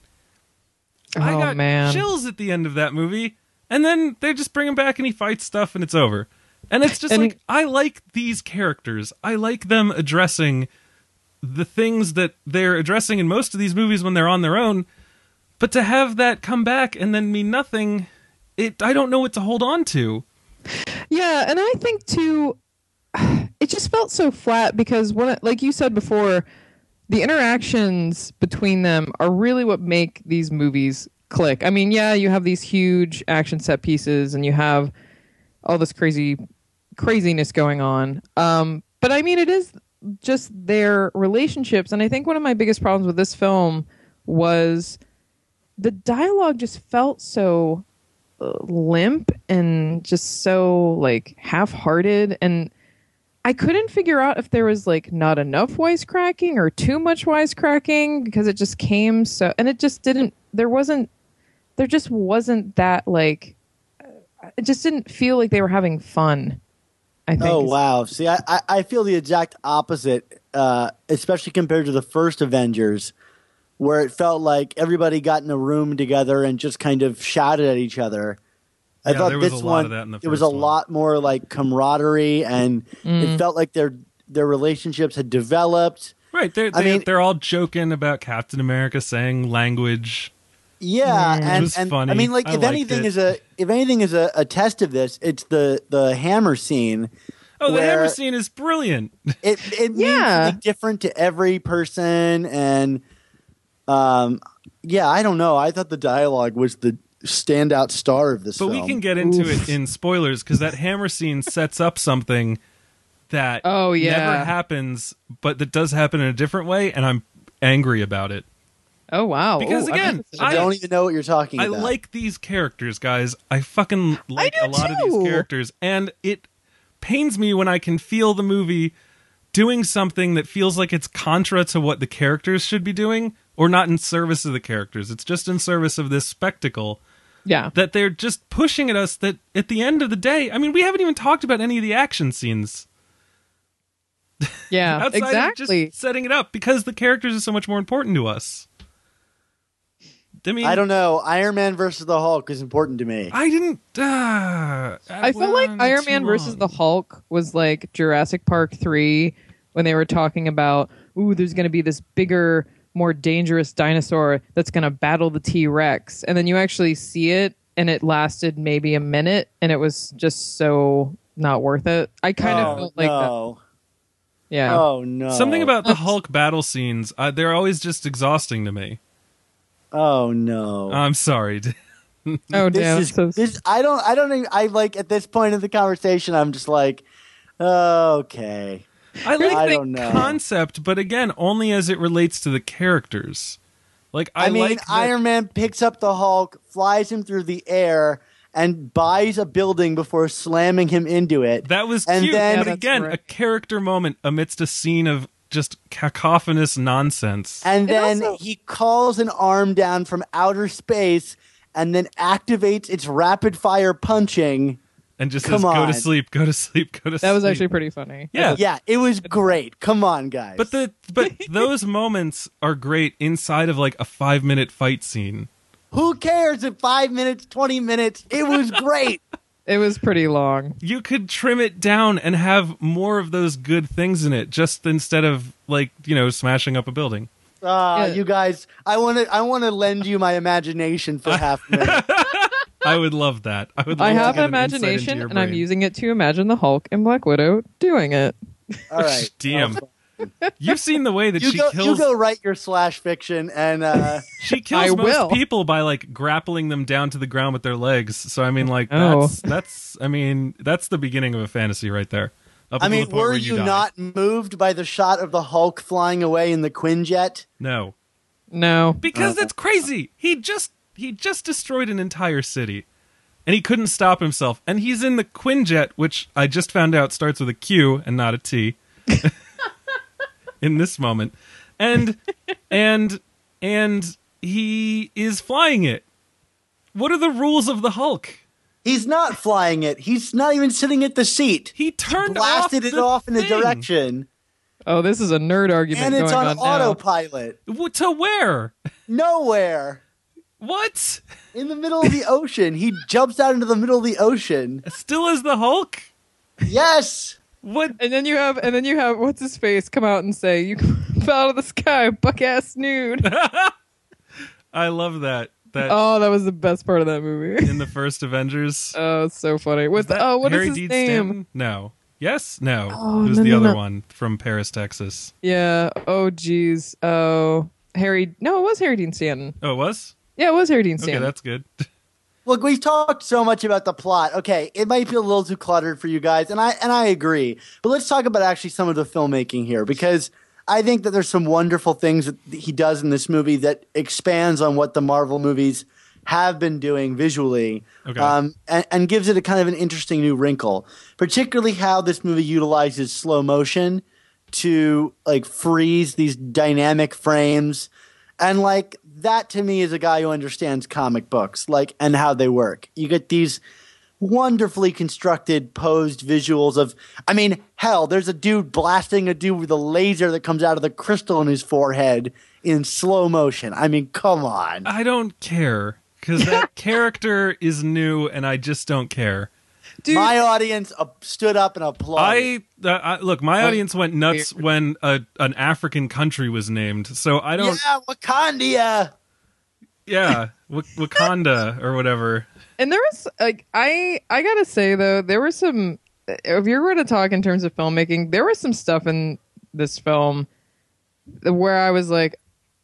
I got man. chills at the end of that movie. And then they just bring him back and he fights stuff and it's over. And it's just like, I like these characters. I like them addressing the things that they're addressing in most of these movies when they're on their own. But to have that come back and then mean nothing, I don't know what to hold on to. Yeah, and I think too, it just felt so flat because like you said before, the interactions between them are really what make these movies click. I mean, yeah, you have these huge action set pieces and you have all this craziness going on. But I mean, it is just their relationships. And I think one of my biggest problems with this film was the dialogue just felt so limp and just so like half-hearted, and I couldn't figure out if there was like not enough wisecracking or too much wisecracking, because it just came so, and it just didn't, there just wasn't that like, it just didn't feel like they were having fun, I think. Oh, wow. See, I feel the exact opposite, especially compared to the first Avengers, where it felt like everybody got in a room together and just kind of shouted at each other. I thought there was this a lot one, of that in the it was first a one. lot more like camaraderie, and it felt like their relationships had developed. Right, they're all joking about Captain America saying language. Yeah, Which was and funny. I mean, like I if liked anything it. is a test of this, it's the hammer scene. Oh, the where hammer scene is brilliant. It means Yeah. something different to every person, and yeah, I don't know. I thought the dialogue was the standout star of this But film. we can get into it in spoilers because that hammer scene sets up something that Oh, yeah. never happens, but that does happen in a different way, and I'm angry about it. Oh, wow. Because Ooh, again, I don't even know what you're talking I about. like these characters, guys. I fucking like do a lot of too. these characters, and it pains me when I can feel the movie doing something that feels like it's contra to what the characters should be doing, or not in service of the characters. It's just in service of this spectacle. yeah. That they're just pushing at us that at the end of the day, I mean, we haven't even talked about any of the action scenes. Yeah, Outside exactly. of just setting it up because the characters are so much more important to us. I mean, I don't know. Iron Man versus the Hulk is important to me. I didn't. I felt like Iron Man versus the Hulk was like Jurassic Park 3 when they were talking about, ooh, there's going to be this bigger, more dangerous dinosaur that's going to battle the T-Rex. And then you actually see it, and it lasted maybe a minute, and it was just so not worth it. I kind of felt like that. no. Yeah. Oh no. Something about the Hulk battle scenes, they're always just exhausting to me. Oh no. I'm sorry. Oh, damn. This is this. I don't even. I like at this point of the conversation. I'm just like, okay. I like I the don't know. concept, but again, only as it relates to the characters. Like I mean, like that- Iron Man picks up the Hulk, flies him through the air, and buys a building before slamming him into it. That was and cute, then- but Yeah, again, that's a right. character moment amidst a scene of just cacophonous nonsense. And then also- he calls an arm down from outer space and then activates its rapid fire punching. And just Come says, go to on. sleep, go to sleep, go to sleep. That was actually pretty funny. Yeah. Yeah, it was great. Come on, guys. But those moments are great inside of like a 5-minute fight scene. who cares if 5 minutes, 20 minutes? It was great. It was pretty long. You could trim it down and have more of those good things in it, just instead of like, smashing up a building. Yeah. You guys, I want to lend you my imagination for half a minute. I would love that. I would. I love have to an get insight into imagination, your and I'm brain. using it to imagine the Hulk and Black Widow doing it. All right. Damn. You've seen the way that she You kills. go write your slash fiction, and She kills I most will. people by like grappling them down to the ground with their legs. So I mean, like Oh. that's the beginning of a fantasy right there. Up I until mean, the point were where you die. not moved by the shot of the Hulk flying away in the Quinjet? No, No. because that's crazy. He just destroyed an entire city, and he couldn't stop himself. And he's in the Quinjet, which I just found out starts with a Q and not a T. In this moment, and he is flying it. What are the rules of the Hulk? He's not flying it. He's not even sitting at the seat. He turned Blasted it the off in a thing. direction, Oh, this is a nerd argument and it's going on now. autopilot. To where? Nowhere. What? In the middle of the ocean. He jumps out into the middle of the ocean. Still as the Hulk? Yes. What? And then you have what's his face come out and say, "You fell out of the sky, buck ass nude." I love that. That Oh, that was the best part of that movie. in the first Avengers. Oh, it's so funny. Was that what Harry is his Dean name? Stanton? No. Yes? No. Oh, it was no, the no, other no. one from Paris, Texas. Yeah. Oh, geez. Oh, Harry. No, it was Harry Dean Stanton. Oh, it was? Yeah, it was Harry Dean Okay, Stanton. that's good. Look, we've talked so much about the plot. Okay, it might be a little too cluttered for you guys, and I agree. But let's talk about actually some of the filmmaking here, because I think that there's some wonderful things that he does in this movie that expands on what the Marvel movies have been doing visually, Okay. and gives it a kind of an interesting new wrinkle. Particularly how this movie utilizes slow motion to like freeze these dynamic frames, and like that to me is a guy who understands comic books, like, and how they work. You get these wonderfully constructed posed visuals of, I mean, hell, there's a dude blasting a dude with a laser that comes out of the crystal in his forehead in slow motion. I mean, come on. I don't care because that character is new and I just don't care. Dude, My audience stood up and applauded. Look, my audience went nuts when an African country was named. So I don't. Yeah, Wakandia. Yeah, Wakanda or whatever. and there was like I gotta say though, there were some. If you're going to talk in terms of filmmaking, there was some stuff in this film where I was like,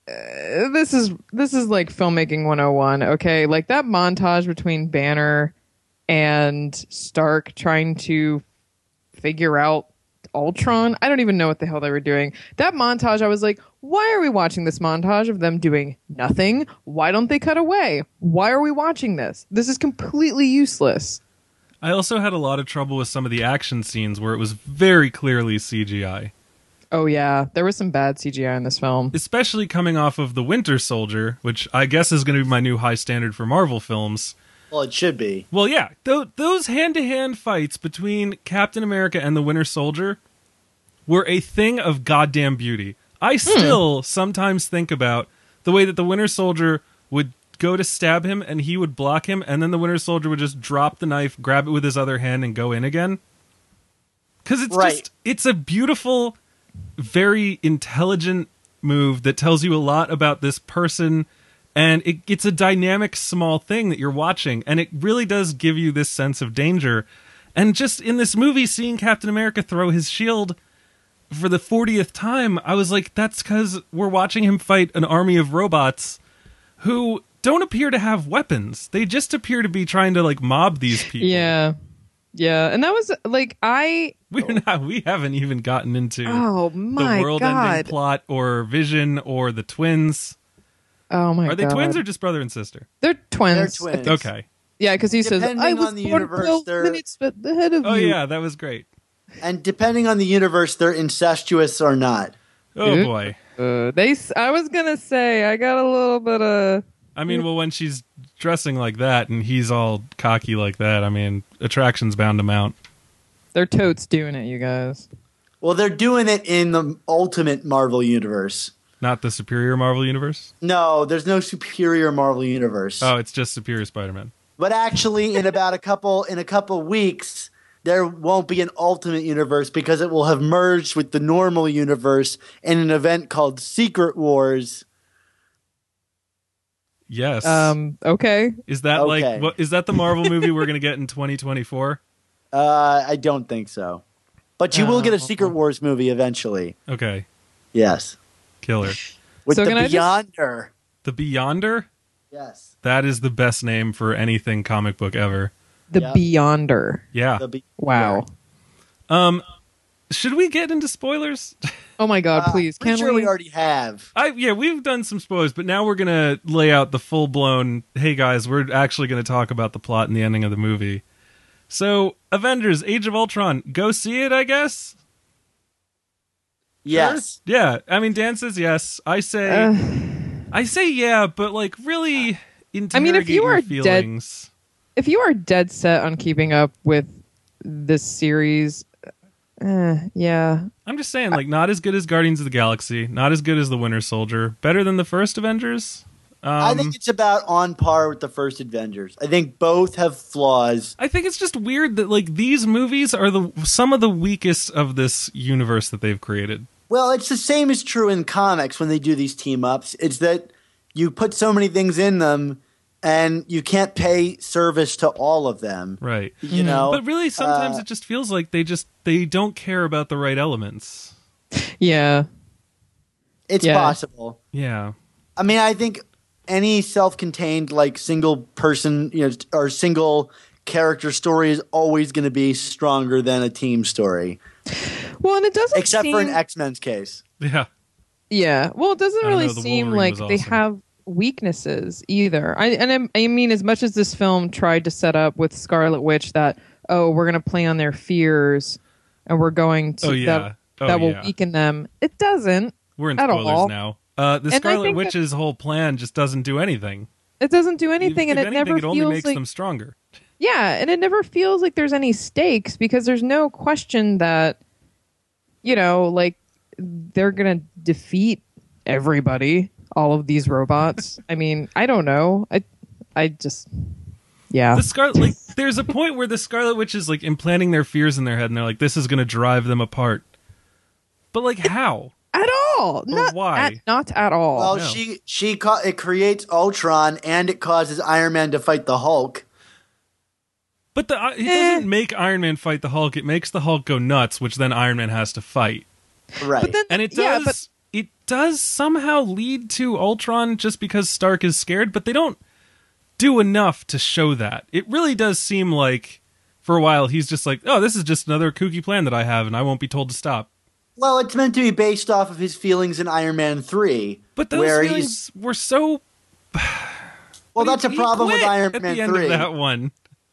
this is like filmmaking 101. Okay, like that montage between Banner and Stark trying to figure out Ultron. I don't even know what the hell they were doing. That montage, I was like, why are we watching this montage of them doing nothing? Why don't they cut away? Why are we watching this? This is completely useless. I also had a lot of trouble with some of the action scenes where it was very clearly CGI. Oh yeah, there was some bad CGI in this film. Especially coming off of The Winter Soldier, which I guess is going to be my new high standard for Marvel films. Well, it should be. Well, yeah, those hand-to-hand fights between Captain America and the Winter Soldier were a thing of goddamn beauty. I still sometimes think about the way that the Winter Soldier would go to stab him and he would block him, and then the Winter Soldier would just drop the knife, grab it with his other hand, and go in again. Because it's a beautiful, very intelligent move that tells you a lot about this person. And it's a dynamic, small thing that you're watching. And it really does give you this sense of danger. And just in this movie, seeing Captain America throw his shield for the 40th time, I was like, that's because we're watching him fight an army of robots who don't appear to have weapons. They just appear to be trying to, like, mob these people. Yeah. Yeah. And that was like, We haven't even gotten into oh my the world-ending God. plot or Vision or the twins. Oh my God. Are they twins or just brother and sister? They're twins. They're twins. Okay. Yeah, because he says, Depending I was on the born universe, 12 they're- minutes ahead of Oh, you. yeah, that was great. And depending on the universe, they're incestuous or not. Oh, Dude. boy. I was going to say, I got a little bit of... I mean, well, when she's dressing like that and he's all cocky like that, I mean, attraction's bound to mount. They're totes doing it, you guys. Well, they're doing it in the ultimate Marvel universe. Not the superior Marvel universe? No, there's no superior Marvel universe. Oh, it's just superior Spider-Man. But actually, in a couple weeks, there won't be an ultimate universe because it will have merged with the normal universe in an event called Secret Wars. Yes. Okay. Is that Okay. is that the Marvel movie we're going to get in 2024? I don't think so. But you will get a Oh. Secret Wars movie eventually. Okay. Yes. Killer. With So the can I just- Beyonder. The Beyonder? Yes. That is the best name for anything comic book ever. The Yep. Beyonder. Yeah. The Beyonder. Wow. Should we get into spoilers? Oh my God! Please, Pretty can sure we? we already have. Yeah, we've done some spoilers, but now we're going to lay out the full-blown, hey guys, we're actually going to talk about the plot and the ending of the movie. So, Avengers, Age of Ultron, go see it, I guess? Yes. Sure? Yeah, I mean, Dan says yes. I say yeah, but like really interrogate you your are feelings. If you are dead set on keeping up with this series, yeah. I'm just saying, like, not as good as Guardians of the Galaxy, not as good as the Winter Soldier, better than the first Avengers. I think it's about on par with the first Avengers. I think both have flaws. I think it's just weird that like these movies are some of the weakest of this universe that they've created. Well, it's the same is true in comics when they do these team ups. It's that you put so many things in them and you can't pay service to all of them. Right. You know? But really sometimes it just feels like they don't care about the right elements. Yeah. It's Yeah. possible. Yeah. I mean, I think any self-contained like single person, or single character story is always going to be stronger than a team story, Well, and it doesn't except seem, for in X-Men's case. Yeah. Yeah. Well, it doesn't I don't really know, the seem Wolverine like was they awesome. have weaknesses either. I mean, as much as this film tried to set up with Scarlet Witch that, oh, we're going to play on their fears and we're going to Oh, yeah. that will weaken them. It doesn't. We're in at spoilers all. now. The I Scarlet think Witch's whole plan just doesn't do anything. It doesn't do anything, If and it anything, never it only feels makes like them stronger. yeah, and it never feels like there's any stakes because there's no question that like they're gonna defeat everybody, all of these robots. I mean, I don't know. I just yeah. There's a point where the Scarlet Witch is like implanting their fears in their head, and they're like, "This is going to drive them apart." But like, how? At all. Not why? Not at all. Well, no. it creates Ultron and it causes Iron Man to fight the Hulk. But it doesn't make Iron Man fight the Hulk. It makes the Hulk go nuts, which then Iron Man has to fight. Right. But then, And it does. yeah, but It does somehow lead to Ultron just because Stark is scared, but they don't do enough to show that. It really does seem like, for a while, he's just like, "Oh, this is just another kooky plan that I have, and I won't be told to stop." Well, it's meant to be based off of his feelings in Iron Man 3. But those where feelings were so. Well, that's a He problem with quit Iron at Man the end 3. of that one.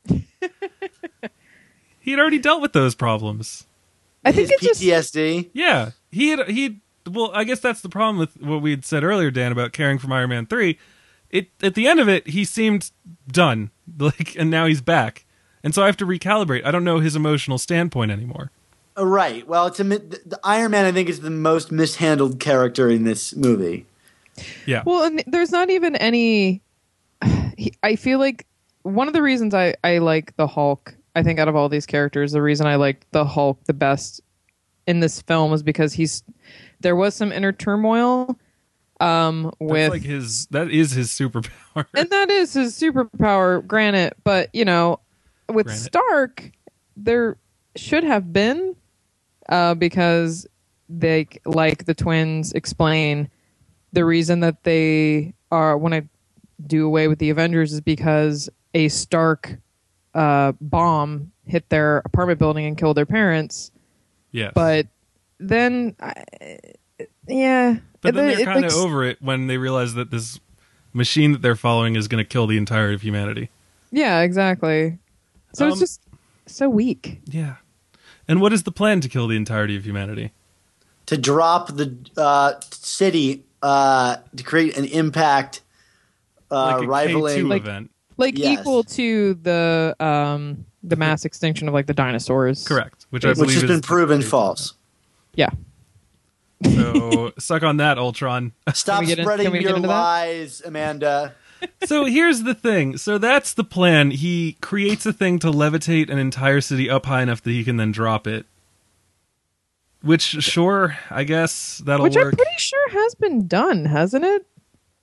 He had already dealt with those problems. I think His it just PTSD. Yeah, he. Well, I guess that's the problem with what we had said earlier, Dan, about caring from Iron Man 3. At the end of it, he seemed done, and now he's back, and so I have to recalibrate. I don't know his emotional standpoint anymore. Right. Well, the Iron Man, I think, is the most mishandled character in this movie. Yeah. well, and there's not even any. I feel like one of the reasons I like the Hulk, I think out of all these characters, the reason I like the Hulk the best in this film is because there was some inner turmoil with That is his superpower. and that is his superpower, granted, but with Granted. Stark there should have been because they, like the twins explain, the reason that they want to do away with the Avengers is because a Stark bomb hit their apartment building and killed their parents. Yes. But then, yeah. But then It- they're it, kind like, of over it when they realize that this machine that they're following is going to kill the entirety of humanity. Yeah, exactly. So it's just so weak. Yeah. And what is the plan to kill the entirety of humanity? To drop the city to create an impact Like a rivaling. K2 event. Like Yes. equal to the mass extinction of like the dinosaurs. Correct. Which I believe which has is been the proven case. false. Yeah. So suck on that, Ultron. Stop we get in- spreading can we get your into that? lies, Amanda. So here's the thing. So that's the plan. He creates a thing to levitate an entire city up high enough that he can then drop it. Which, sure, I guess that'll Which work. I'm pretty sure has been done, hasn't it?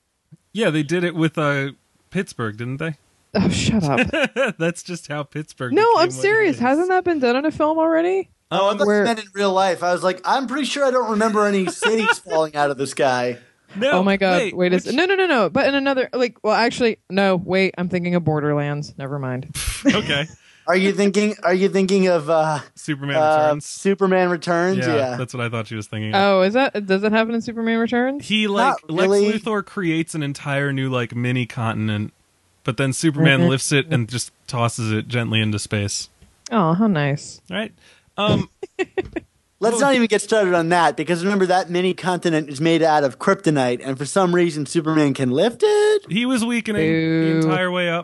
Yeah, they did it with Pittsburgh, didn't they? Oh, shut up. That's just how Pittsburgh. No, became I'm what it serious. is. Hasn't that been done in a film already? Oh, I thought where- you meant in real life. I was like, I'm pretty sure I don't remember any cities falling out of the sky. No, Oh my god! Wait, which- no. But in another, actually, no. Wait, I'm thinking of Borderlands. Never mind. Okay, Are you thinking of Superman Returns. Superman Returns? Yeah. that's what I thought she was thinking. Of. Oh, does that happen in Superman Returns? He Not really. Lex Luthor creates an entire new mini continent, but then Superman lifts it and just tosses it gently into space. Oh, how nice. Right? Let's not even get started on that, because remember that mini continent is made out of kryptonite, and for some reason Superman can lift it. He was weakening Boo. the entire way up.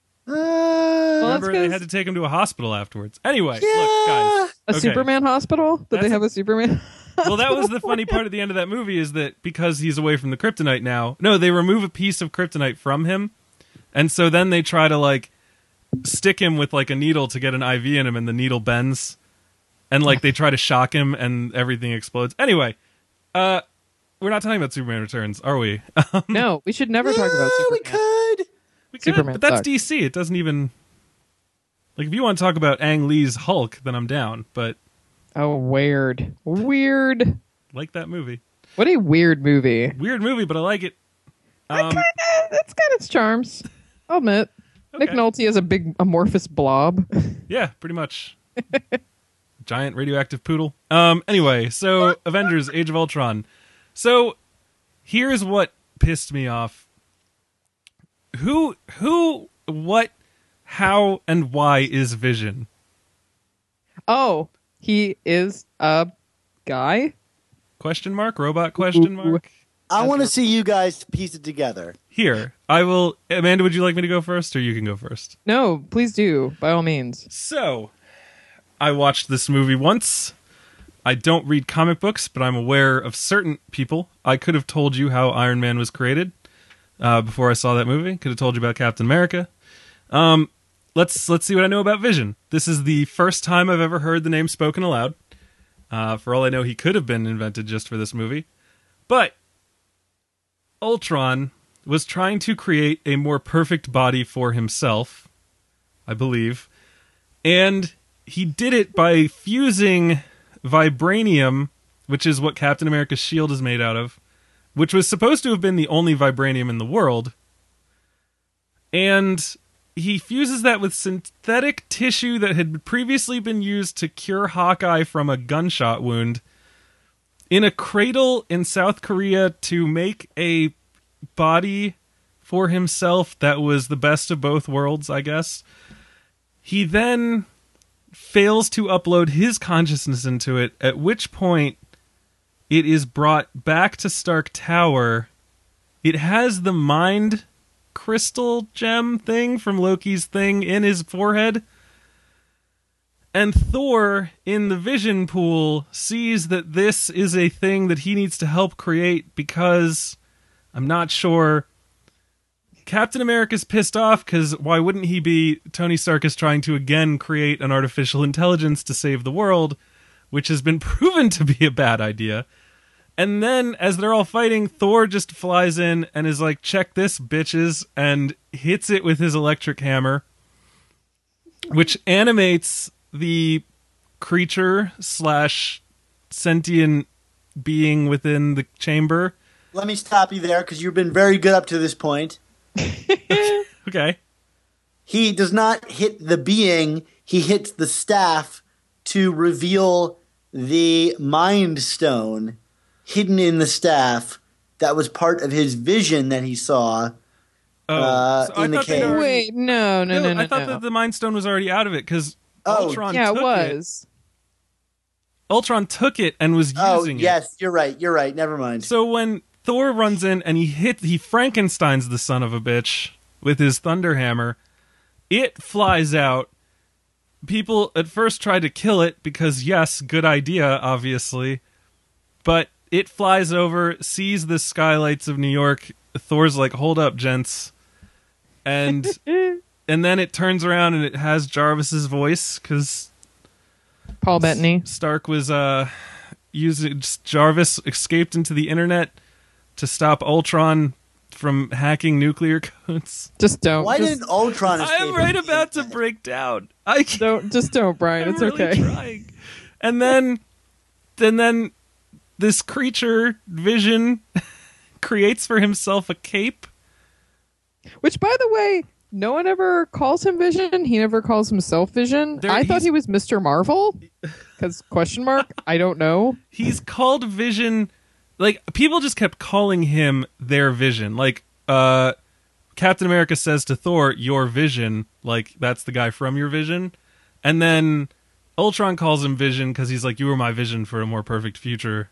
Well, that's Remember, they 'cause- had to take him to a hospital afterwards. Anyway, Yeah. look, guys. A Okay. Superman hospital? Did That's they have a Superman? Well, that was the funny part at the end of that movie, is that because he's away from the kryptonite now, no, they remove a piece of kryptonite from him, and so then they try to stick him with a needle to get an IV in him, and the needle bends, and they try to shock him, and everything explodes. Anyway, we're not talking about Superman Returns, are we? No, we should never talk about Yeah, we Superman. could. We could, Superman but that's sucked. DC. It doesn't even if you want to talk about Ang Lee's Hulk, then I'm down. But Oh, weird. like that movie, What a weird movie. weird movie, but I like it. It's got its charms. I'll admit. Nick Okay. Nolte is a big amorphous blob. Yeah, pretty much. Giant radioactive poodle. Anyway, so Avengers: Age of Ultron. So here's what pissed me off. Who, what, how, and why is Vision? Oh, he is a guy? Question mark? Robot question mark? I want to see you guys piece it together. Here, I will. Amanda, would you like me to go first, or you can go first? No, please do, by all means. So, I watched this movie once. I don't read comic books, but I'm aware of certain people. I could have told you how Iron Man was created before I saw that movie. Could have told you about Captain America. Let's see what I know about Vision. This is the first time I've ever heard the name spoken aloud. For all I know, he could have been invented just for this movie. But Ultron was trying to create a more perfect body for himself, I believe. And he did it by fusing vibranium, which is what Captain America's shield is made out of, which was supposed to have been the only vibranium in the world. And he fuses that with synthetic tissue that had previously been used to cure Hawkeye from a gunshot wound in a cradle in South Korea to make a body for himself that was the best of both worlds, I guess. He then fails to upload his consciousness into it, at which point it is brought back to Stark Tower. It has the mind crystal gem thing from Loki's thing in his forehead. And Thor, in the vision pool, sees that this is a thing that he needs to help create because, I'm not sure, Captain America's pissed off because why wouldn't he be? Tony Stark is trying to again create an artificial intelligence to save the world, which has been proven to be a bad idea. And then, as they're all fighting, Thor just flies in and is like, check this, bitches, and hits it with his electric hammer, which animates the creature / sentient being within the chamber. Let me stop you there, because you've been very good up to this point. Okay. He does not hit the being, he hits the staff to reveal the Mind Stone hidden in the staff that was part of his vision that he saw. So I in the thought they'd cave. already- Wait, no. I thought that the Mind Stone was already out of it because Oh, Ultron Yeah, it took was. Ultron took it and was Oh, using it. yes, you're right. Never mind. So when Thor runs in and he Frankenstein's the son of a bitch with his thunder hammer, it flies out. People at first try to kill it because, yes, good idea, obviously. But it flies over, sees the skylights of New York. Thor's like, hold up, gents. And then it turns around and it has Jarvis's voice because Paul Bettany. Stark was using Jarvis escaped into the internet to stop Ultron from hacking nuclear codes. Just don't. Why just, didn't Ultron escape? I'm right about to break down. I can't. don't, Brian. I'm It's really okay. trying. And then this creature Vision creates for himself a cape. Which, by the way, no one ever calls him Vision. He never calls himself Vision. I thought he was Mr. Marvel. Because question mark? I don't know. He's called Vision. Like, people just kept calling him their Vision. Like, Captain America says to Thor, "Your Vision." Like, that's the guy from Your Vision. And then Ultron calls him Vision because he's like, "You were my vision for a more perfect future."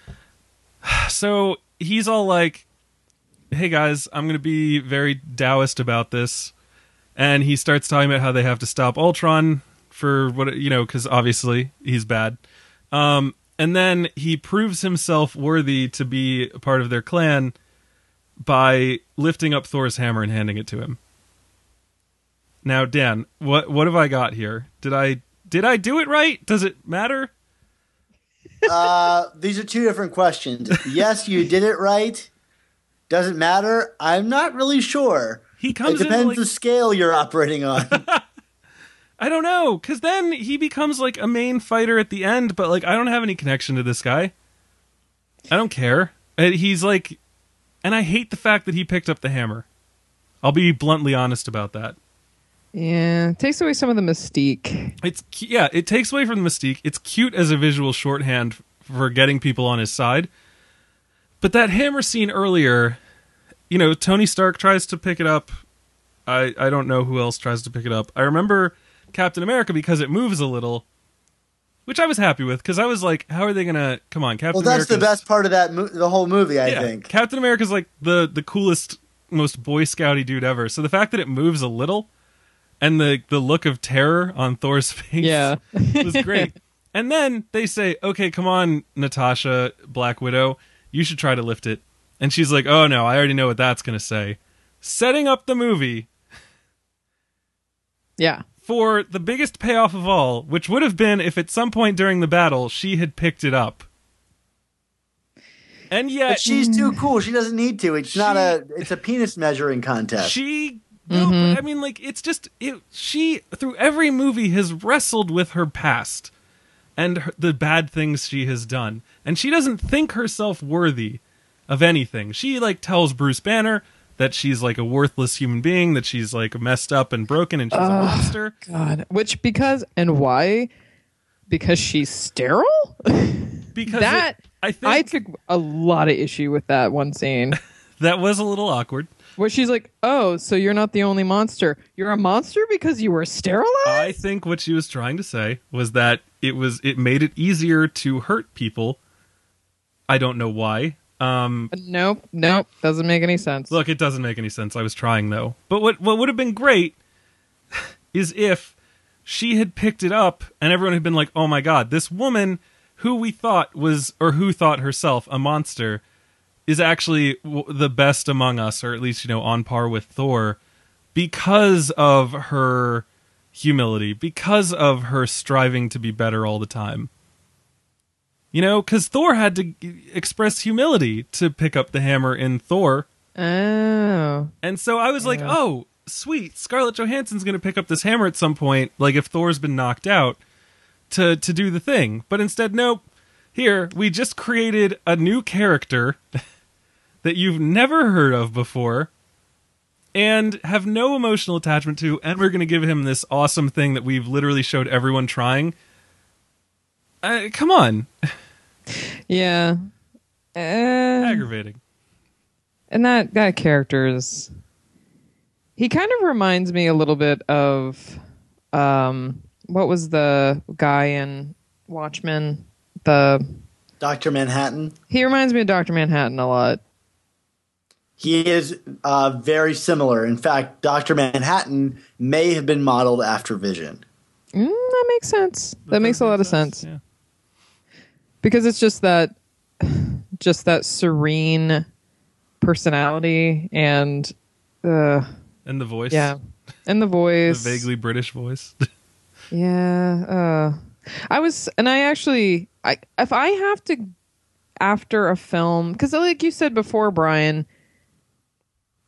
So he's all like, "Hey guys, I'm going to be very Taoist about this." And he starts talking about how they have to stop Ultron for what, because obviously he's bad. And then he proves himself worthy to be a part of their clan by lifting up Thor's hammer and handing it to him. Now, Dan, what have I got here? Did I do it right? Does it matter? These are two different questions. Yes, you did it right. Does it matter? I'm not really sure. He comes It depends in like, the scale you're operating on. I don't know, because then he becomes like a main fighter at the end, but like I don't have any connection to this guy. I don't care. And he's like, and I hate the fact that he picked up the hammer. I'll be bluntly honest about that. Yeah, it takes away some of the mystique. It takes away from the mystique. It's cute as a visual shorthand for getting people on his side. But that hammer scene earlier, Tony Stark tries to pick it up. I don't know who else tries to pick it up. I remember Captain America because it moves a little, which I was happy with because I was like, how are they going to... Come on, Captain America. Well, that's the best part of the whole movie, I think. Captain America's like the coolest, most Boy Scouty dude ever. So the fact that it moves a little and the look of terror on Thor's face was great. And then they say, okay, come on, Natasha, Black Widow, you should try to lift it. And she's like, oh no, I already know what that's going to say. Setting up the movie for the biggest payoff of all, which would have been if at some point during the battle she had picked it up. And yet... But she's too cool. She doesn't need to. It's a penis measuring contest. I mean, like, it's just... she, through every movie, has wrestled with her past and the bad things she has done. And she doesn't think herself worthy of anything. She, like, tells Bruce Banner that she's, like, a worthless human being, that she's, like, messed up and broken and she's a monster. God. Which, because, and why? Because she's sterile? Because I took a lot of issue with that one scene. That was a little awkward. Where she's like, oh, so you're not the only monster. You're a monster because you were sterilized? I think what she was trying to say was that it made it easier to hurt people. I don't know why. Nope. Doesn't make any sense. Look, it doesn't make any sense. I was trying, though. But what would have been great is if she had picked it up and everyone had been like, oh my god, this woman who we thought was, or who thought herself a monster, is actually the best among us, or at least, on par with Thor, because of her humility, because of her striving to be better all the time. Because Thor had to express humility to pick up the hammer in Thor. Oh. And so I was like, oh, sweet, Scarlett Johansson's going to pick up this hammer at some point, like if Thor's been knocked out, to do the thing. But instead, nope. Here, we just created a new character that you've never heard of before and have no emotional attachment to, and we're going to give him this awesome thing that we've literally showed everyone trying. Come on. Yeah. Aggravating. And that character is... He kind of reminds me a little bit of... what was the guy in Watchmen? Dr. Manhattan. He reminds me of Dr. Manhattan a lot. He is very similar. In fact, Dr. Manhattan may have been modeled after Vision. That makes sense. That makes a lot of sense. Yeah. Because it's just that serene personality and the voice. Yeah. And the voice. The vaguely British voice. Yeah. If I have to, after a film, because like you said before, Brian,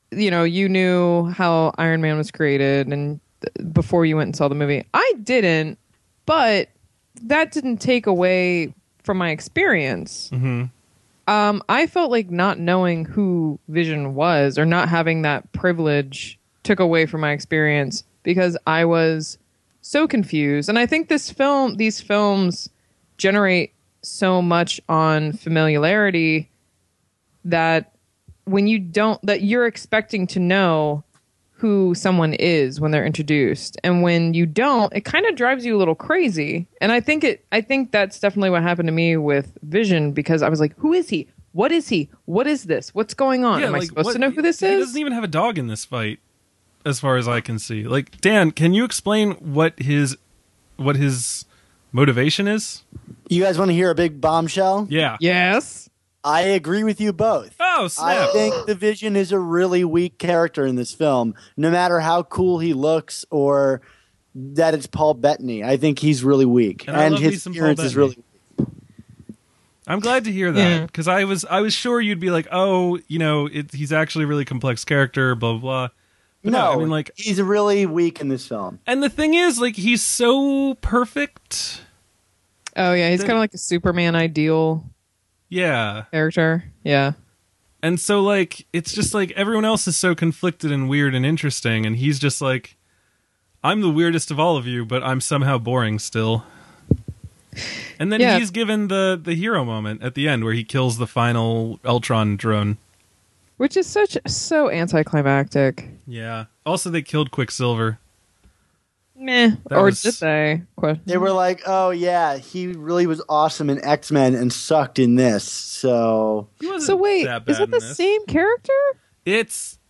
you knew how Iron Man was created and before you went and saw the movie. I didn't, but that didn't take away from my experience. Mm-hmm. I felt like not knowing who Vision was or not having that privilege took away from my experience because I was so confused. And I think these films generate so much on familiarity that that you're expecting to know who someone is when they're introduced. And when you don't, it kind of drives you a little crazy. And I think that's definitely what happened to me with Vision, because I was like, who is he? What is he? What is this? What's going on? Am I supposed to know who this is? He doesn't even have a dog in this fight, as far as I can see. Like, Dan, can you explain what his motivation is? You guys want to hear a big bombshell? Yeah. Yes. I agree with you both. Oh, snap. I think the Vision is a really weak character in this film, no matter how cool he looks or that it's Paul Bettany. I think he's really weak, And his appearance is really weak. I'm glad to hear that, because I was sure you'd be like, oh, he's actually a really complex character, blah, blah, blah. But no, I mean, like, he's really weak in this film. And the thing is, like, he's so perfect. Oh, yeah, he's kind of like a Superman ideal. Yeah. Character. Yeah. And so, like, it's just like everyone else is so conflicted and weird and interesting, and he's just like, I'm the weirdest of all of you, but I'm somehow boring still. And then he's given the hero moment at the end where he kills the final Ultron drone. Which is so anticlimactic. Yeah. Also, they killed Quicksilver. Meh. Did they? They were like, oh, yeah, he really was awesome in X-Men and sucked in this, so... So wait, is it the same character? It's...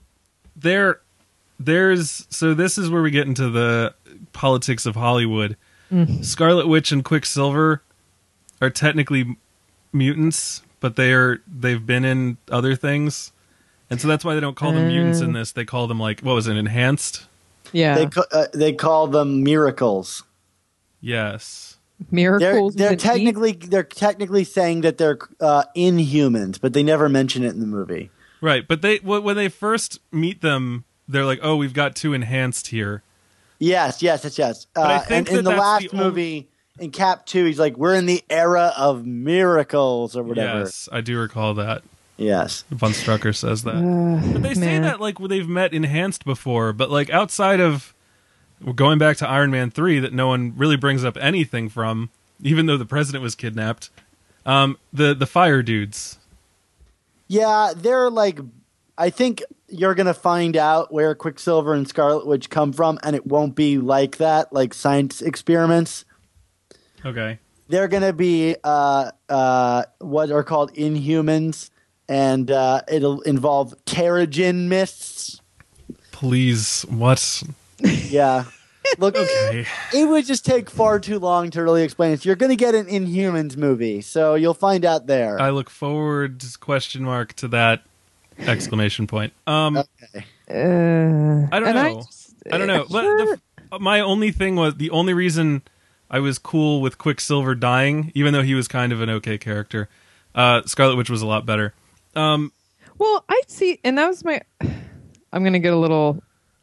So this is where we get into the politics of Hollywood. Mm. Scarlet Witch and Quicksilver are technically mutants, but they've been in other things. And so that's why they don't call them mutants in this. They call them, like, what was it, enhanced? Yeah. They call them miracles. Yes. Miracles. They're technically saying that they're inhumans, but they never mention it in the movie. Right, but when they first meet them, they're like, "Oh, we've got two enhanced here." Yes. But I think in the last movie, in Cap 2, he's like, "We're in the era of miracles," or whatever. Yes, I do recall that. Yes. Von Strucker says that. But they say that like they've met enhanced before, but like outside of going back to Iron Man 3 that no one really brings up anything from, even though the president was kidnapped, the fire dudes. Yeah, they're like, I think you're going to find out where Quicksilver and Scarlet Witch come from, and it won't be like that, like science experiments. Okay. They're going to be what are called Inhumans, and it'll involve Terrigen mists. Please, what? Yeah. Look, okay. It would just take far too long to really explain it. You're going to get an Inhumans movie, so you'll find out there. I look forward, to that exclamation point. Okay. I don't know. I don't know. But my only thing was, the only reason I was cool with Quicksilver dying, even though he was kind of an okay character, Scarlet Witch was a lot better. Well, I see, and that was my... I'm gonna get a little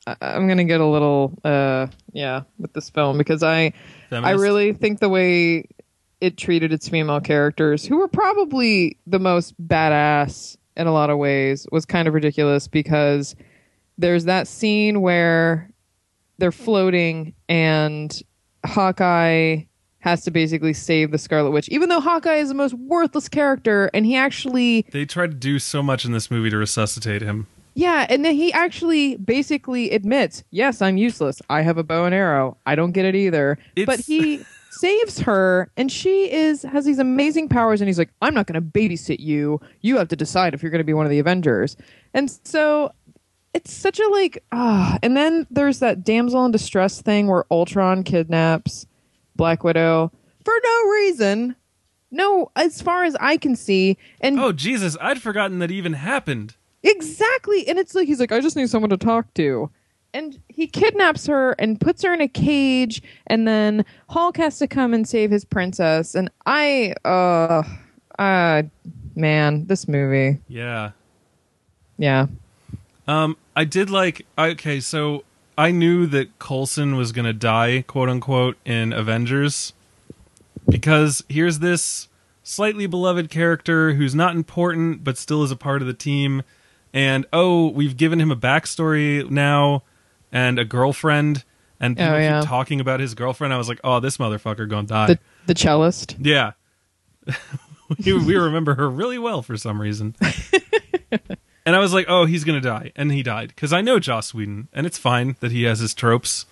with this film, because I really think the way it treated its female characters, who were probably the most badass in a lot of ways, was kind of ridiculous, because there's that scene where they're floating and Hawkeye has to basically save the Scarlet Witch, even though Hawkeye is the most worthless character, and he actually... They tried to do so much in this movie to resuscitate him. Yeah, and then he actually basically admits, yes, I'm useless. I have a bow and arrow. I don't get it either. But he saves her, and she has these amazing powers, and he's like, I'm not going to babysit you. You have to decide if you're going to be one of the Avengers. And so it's such a and then there's that damsel in distress thing where Ultron kidnaps Black Widow for no reason. No, as far as I can see. And oh, Jesus, I'd forgotten that even happened. Exactly. And it's like, he's like, I just need someone to talk to. And he kidnaps her and puts her in a cage, and then Hulk has to come and save his princess. And man, this movie. Yeah. Yeah. I did like. Okay, so I knew that Coulson was gonna die, quote unquote, in Avengers, because here's this slightly beloved character who's not important but still is a part of the team, and we've given him a backstory now and a girlfriend, and people keep talking about his girlfriend. I was like, oh, this motherfucker gonna die. The cellist. Yeah. we remember her really well for some reason. And I was like, oh, he's going to die. And he died. Because I know Joss Whedon, and it's fine that he has his tropes.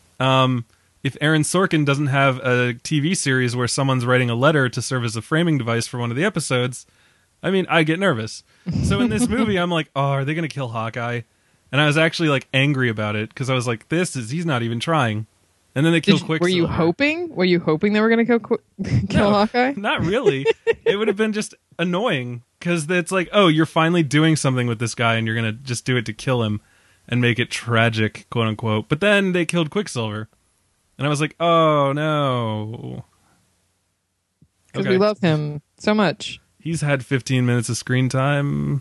If Aaron Sorkin doesn't have a TV series where someone's writing a letter to serve as a framing device for one of the episodes, I mean, I get nervous. So in this movie, I'm like, oh, are they going to kill Hawkeye? And I was actually like angry about it, because I was like, he's not even trying. And then they kill Quicksilver. Were you hoping they were going to kill Hawkeye? Not really. It would have been just annoying, because it's like, oh, you're finally doing something with this guy, and you're going to just do it to kill him and make it tragic, quote unquote. But then they killed Quicksilver. And I was like, oh, no. Because we love him so much. He's had 15 minutes of screen time.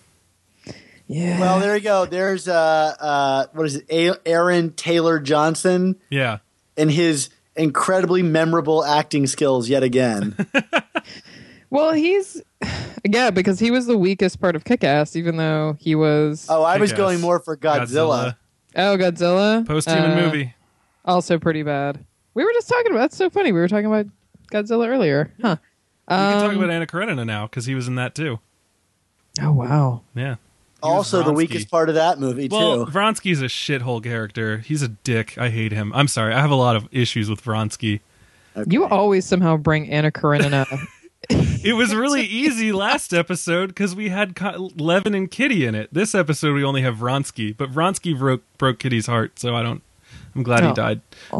Yeah. Well, there you go. There's what is it? Aaron Taylor Johnson. Yeah. And his incredibly memorable acting skills yet again. Well, because he was the weakest part of Kick-Ass, even though he was. Oh, I was going more for Godzilla. Oh, Godzilla. Post-human movie. Also pretty bad. We were just talking about. That's so funny. We were talking about Godzilla earlier, huh? We can talk about Anna Karenina now, because he was in that too. Oh wow. Yeah. Also, the weakest part of that movie, well, too. Vronsky's a shithole character. He's a dick. I hate him. I'm sorry. I have a lot of issues with Vronsky. Okay. You always somehow bring Anna Karenina. It was really easy last episode because we had Levin and Kitty in it. This episode, we only have Vronsky. But Vronsky broke Kitty's heart, so I'm glad he died.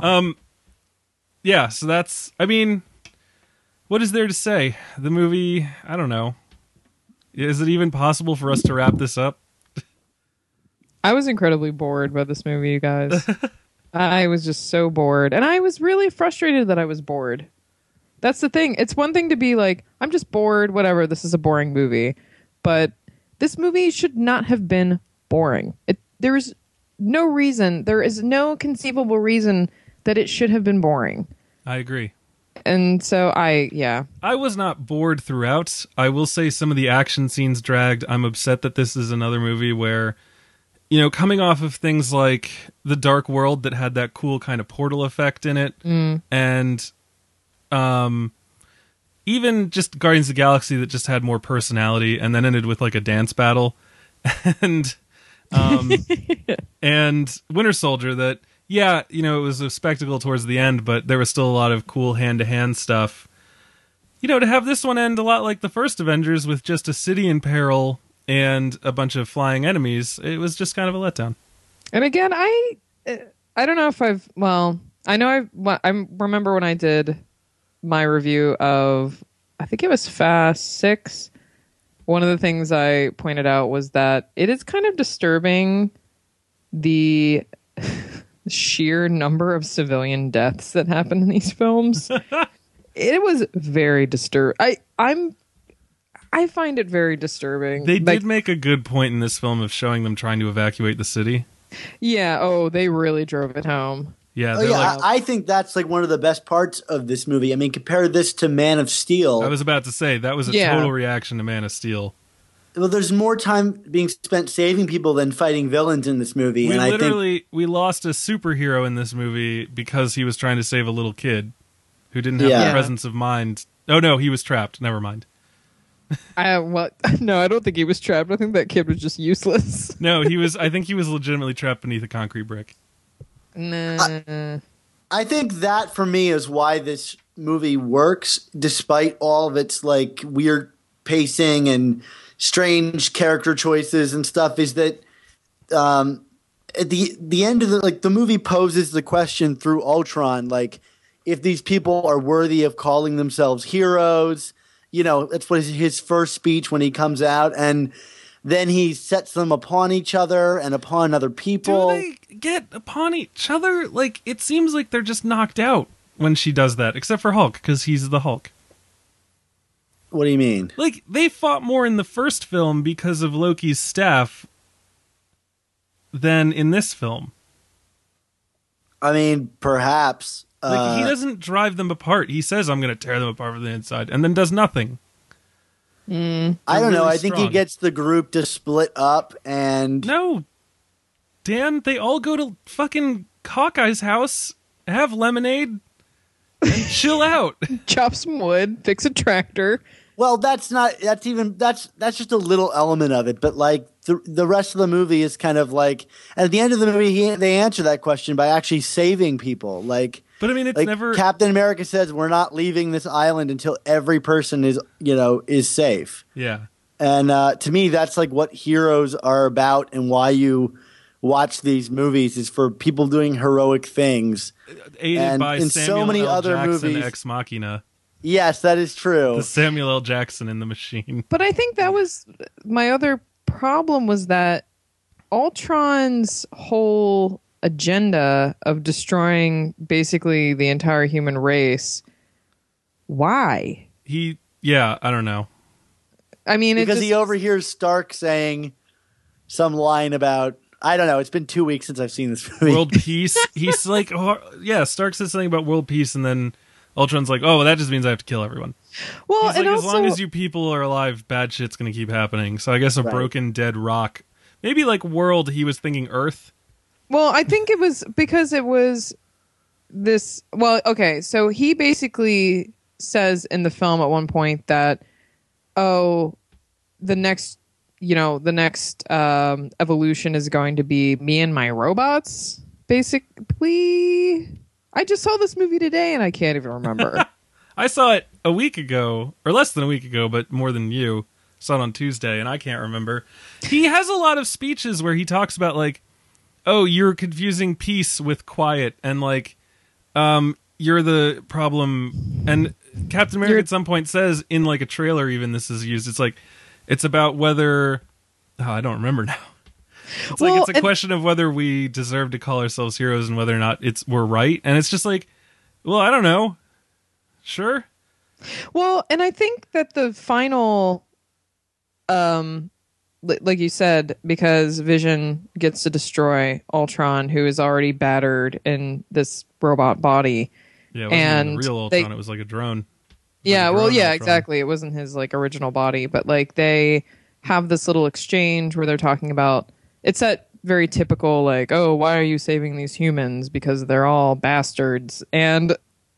Yeah, so that's... I mean, what is there to say? The movie, I don't know. Is it even possible for us to wrap this up? I was incredibly bored by this movie, you guys. I was just so bored. And I was really frustrated that I was bored. That's the thing. It's one thing to be like, I'm just bored, whatever, this is a boring movie. But this movie should not have been boring. There is no conceivable reason that it should have been boring. I agree. And so I was not bored throughout. I will say some of the action scenes dragged. I'm upset that this is another movie where, coming off of things like The Dark World that had that cool kind of portal effect in it, and even just Guardians of the Galaxy that just had more personality and then ended with like a dance battle, and and Winter Soldier that... Yeah, it was a spectacle towards the end, but there was still a lot of cool hand-to-hand stuff. To have this one end a lot like the first Avengers with just a city in peril and a bunch of flying enemies, it was just kind of a letdown. And again, I don't know if I remember when I did my review of, I think it was Fast 6, one of the things I pointed out was that it is kind of disturbing the... sheer number of civilian deaths that happen in these films. It was very disturbing. I find it very disturbing. They did make a good point in this film of showing them trying to evacuate the city. Yeah. Oh, they really drove it home. Yeah. I think that's like one of the best parts of this movie. I mean, compare this to Man of Steel. I was about to say that was a total reaction to Man of Steel. Well, there's more time being spent saving people than fighting villains in this movie. We lost a superhero in this movie because he was trying to save a little kid who didn't have the presence of mind. Oh, no, he was trapped. Never mind. No, I don't think he was trapped. I think that kid was just useless. No, I think he was legitimately trapped beneath a concrete brick. Nah. I think that, for me, is why this movie works, despite all of its like weird pacing and strange character choices and stuff, is that at the end of the movie poses the question through Ultron, like, if these people are worthy of calling themselves heroes. That's what his first speech when he comes out, and then he sets them upon each other and upon other people. Do they get upon each other? Like, it seems like they're just knocked out when she does that, except for Hulk, because he's the Hulk. What do you mean? Like, they fought more in the first film because of Loki's staff. than in this film. I mean, perhaps. Like, he doesn't drive them apart. He says, I'm going to tear them apart from the inside, and then does nothing. I don't know. really I think he strong. gets the group to split up and... No, Dan, they all go to fucking Hawkeye's house, have lemonade, and chill out. Chop some wood, fix a tractor. Well, that's just a little element of it, but like the rest of the movie is kind of like at the end of the movie they answer that question by actually saving people. Like, But I mean, it's like never... Captain America says, we're not leaving this island until every person is safe. Yeah. And to me, that's like what heroes are about, and why you watch these movies is for people doing heroic things. Aided And by in Samuel so many L. other Jackson movies- ex machina. Yes, that is true. The Samuel L. Jackson in the machine. But I think that was my other problem, was that Ultron's whole agenda of destroying basically the entire human race. Why? Yeah, I don't know. I mean, Because it just, he overhears Stark saying some line about, I don't know, it's been 2 weeks since I've seen this movie. World peace. He's like, oh, yeah, Stark says something about world peace, and then Ultron's like, oh, well, that just means I have to kill everyone. well, He's and like, also, as long as you people are alive, bad shit's going to keep happening. So I guess a Right. broken, dead rock. Maybe like world, he was thinking Earth. well, I think it was because it was this. Well, okay, so he basically says in the film at one point that, oh, the next evolution is going to be me and my robots. Basically, I just saw this movie today and I can't even remember. I saw it a week ago, or less than a week ago, but more than you. Saw it on Tuesday, and I can't remember. He has a lot of speeches where he talks about, like, oh, you're confusing peace with quiet, and, like, you're the problem. And Captain America at some point says, in, like, a trailer even this is used, it's like, it's about whether... Oh, I don't remember now. It's Well, like, it's a and- question of whether we deserve to call ourselves heroes and whether or not we're right. And it's just like, well, I don't know. Sure. Well, and I think that the final, like you said, because Vision gets to destroy Ultron, who is already battered in this robot body. Yeah, it wasn't even And a real Ultron. It was like a drone. It was Yeah, like a well, drone yeah, Ultron. exactly. It wasn't his like original body, but like they have this little exchange where they're talking about. It's that very typical, like, oh, why are you saving these humans? Because they're all bastards. And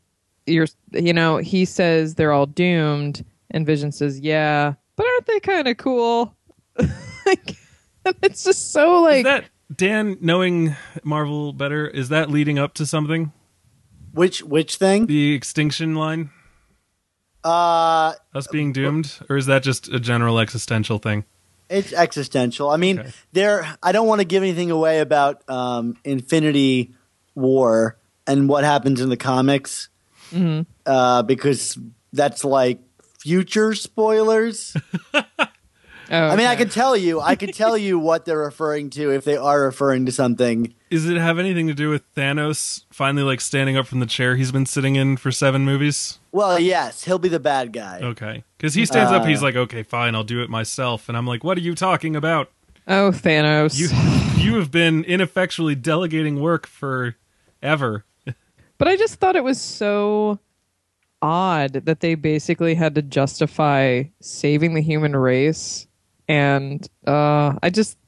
he says they're all doomed, and Vision says, yeah, but aren't they kind of cool? Like, it's just so Is like, that Dan knowing Marvel better? Is that leading up to something? Which thing? The extinction line? Uh, Us being doomed? Or is that just a general existential thing? it's existential. I mean, Okay. I don't want to give anything away about Infinity War and what happens in the comics, because that's like future spoilers. I mean, I could tell you what they're referring to if they are referring to something. Does it have anything to do with Thanos finally like standing up from the chair he's been sitting in for 7 movies? Well, yes, he'll be the bad guy. Okay. Because he stands up, he's like, okay, fine, I'll do it myself. And I'm like, what are you talking about? oh, Thanos. You have been ineffectually delegating work for ever. But I just thought it was so odd that they basically had to justify saving the human race. And this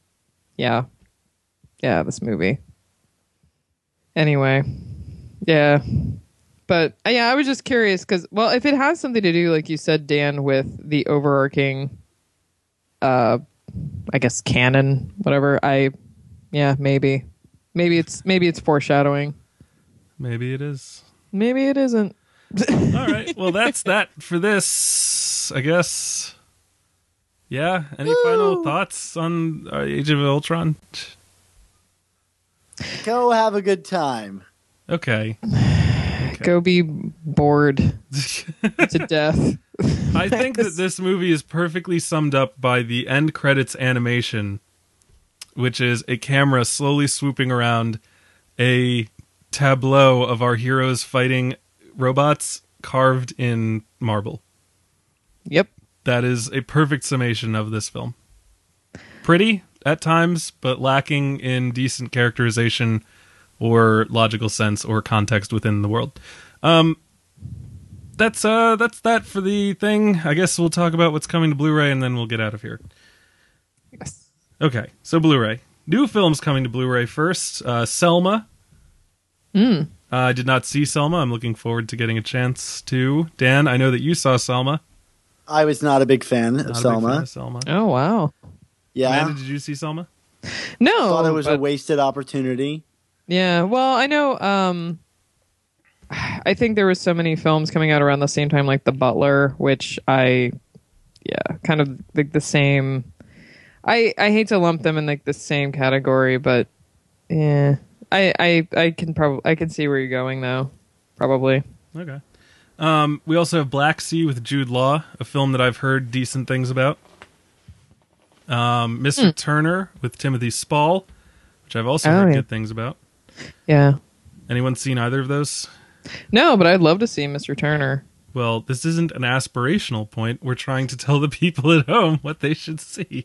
movie. Anyway, yeah. But I was just curious because, well, if it has something to do, like you said, Dan, with the overarching, I guess canon, whatever. Maybe it's foreshadowing. Maybe it is. Maybe it isn't. All right. Well, that's that for this, I guess. Yeah. Any final thoughts on Age of Ultron? Go have a good time. Okay. Go be bored to death. I think that this movie is perfectly summed up by the end credits animation, which is a camera slowly swooping around a tableau of our heroes fighting robots carved in marble. Yep. That is a perfect summation of this film. Pretty? at times, but lacking in decent characterization or logical sense or context within the world. That's that for the thing. I guess we'll talk about what's coming to Blu-ray and then we'll get out of here. Yes. Okay, so Blu-ray. New films coming to Blu-ray first. Selma. I did not see Selma. I'm looking forward to getting a chance to. Dan, I know that you saw Selma. I was not a big fan Not of a big Selma. fan of Selma. Oh wow. Yeah, Amanda, did you see Selma? No, thought it was a but- wasted opportunity. Yeah, well, I know. I think there was so many films coming out around the same time, like The Butler, which kind of like the same. I hate to lump them in like the same category, but yeah, I can see where you're going though. Probably. Okay. We also have Black Sea with Jude Law, a film that I've heard decent things about. Mr. Turner with Timothy Spall, which I've also heard good things about. Yeah. Anyone seen either of those? No, but I'd love to see Mr. Turner. Well, this isn't an aspirational point. We're trying to tell the people at home what they should see.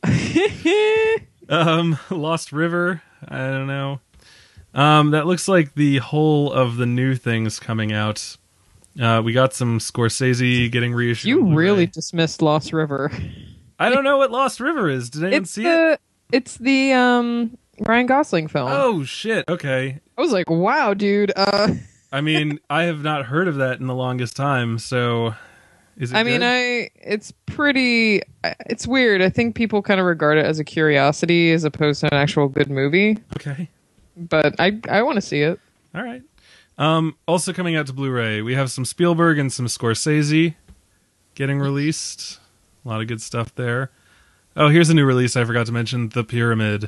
Lost River, I don't know. That looks like the whole of the new things coming out. We got some Scorsese getting reissued. You on Blu-ray. really dismissed Lost River. I don't know what Lost River is. Did anyone see it? It's the Ryan Gosling film. Oh, shit. Okay. I was like, wow, dude. I mean, I have not heard of that in the longest time, so is it good? It's pretty, it's weird. I think people kind of regard it as a curiosity as opposed to an actual good movie, Okay. but I want to see it. All right. Also coming out to Blu-ray, we have some Spielberg and some Scorsese getting released. A lot of good stuff there. Oh, here's a new release I forgot to mention, The Pyramid.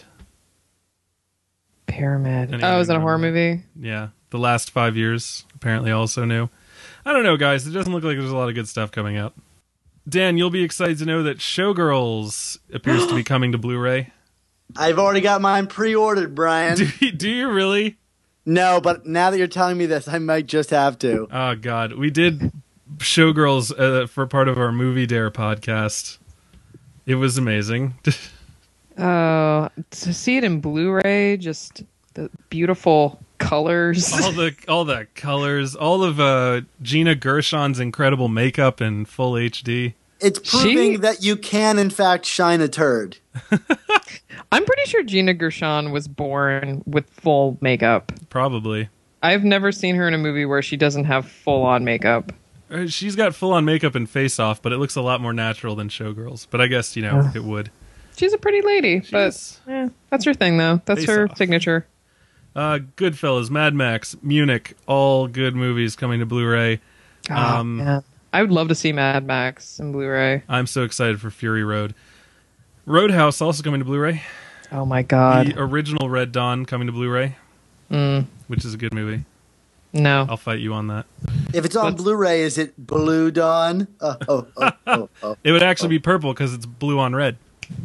Pyramid. Anyone Oh, is that a horror remember movie? Yeah. The last 5 years, apparently also new. I don't know, guys. It doesn't look like there's a lot of good stuff coming out. Dan, you'll be excited to know that Showgirls appears to be coming to Blu-ray. I've already got mine pre-ordered, Brian. Do you really? No, but now that you're telling me this, I might just have to. Oh, God. We did Showgirls for part of our Movie Dare podcast. It was amazing. Oh, to see it in Blu-ray, just the beautiful colors. all the colors, all of Gina Gershon's incredible makeup in full HD. It's proving that you can, in fact, shine a turd. I'm pretty sure Gina Gershon was born with full makeup. Probably. I've never seen her in a movie where she doesn't have full-on makeup. She's got full-on makeup in Face Off, but it looks a lot more natural than Showgirls. But I guess, it would. She's a pretty lady, but that's her thing, though. That's Face her Off. signature. Goodfellas, Mad Max, Munich, all good movies coming to Blu-ray. Man. I would love to see Mad Max in Blu-ray. I'm so excited for Fury Road. Roadhouse also coming to Blu-ray. Oh my god. The original Red Dawn coming to Blu-ray, which is a good movie. No. I'll fight you on that. If it's on Blu-ray, is it Blue Dawn? Oh. It would actually be purple because it's blue on red.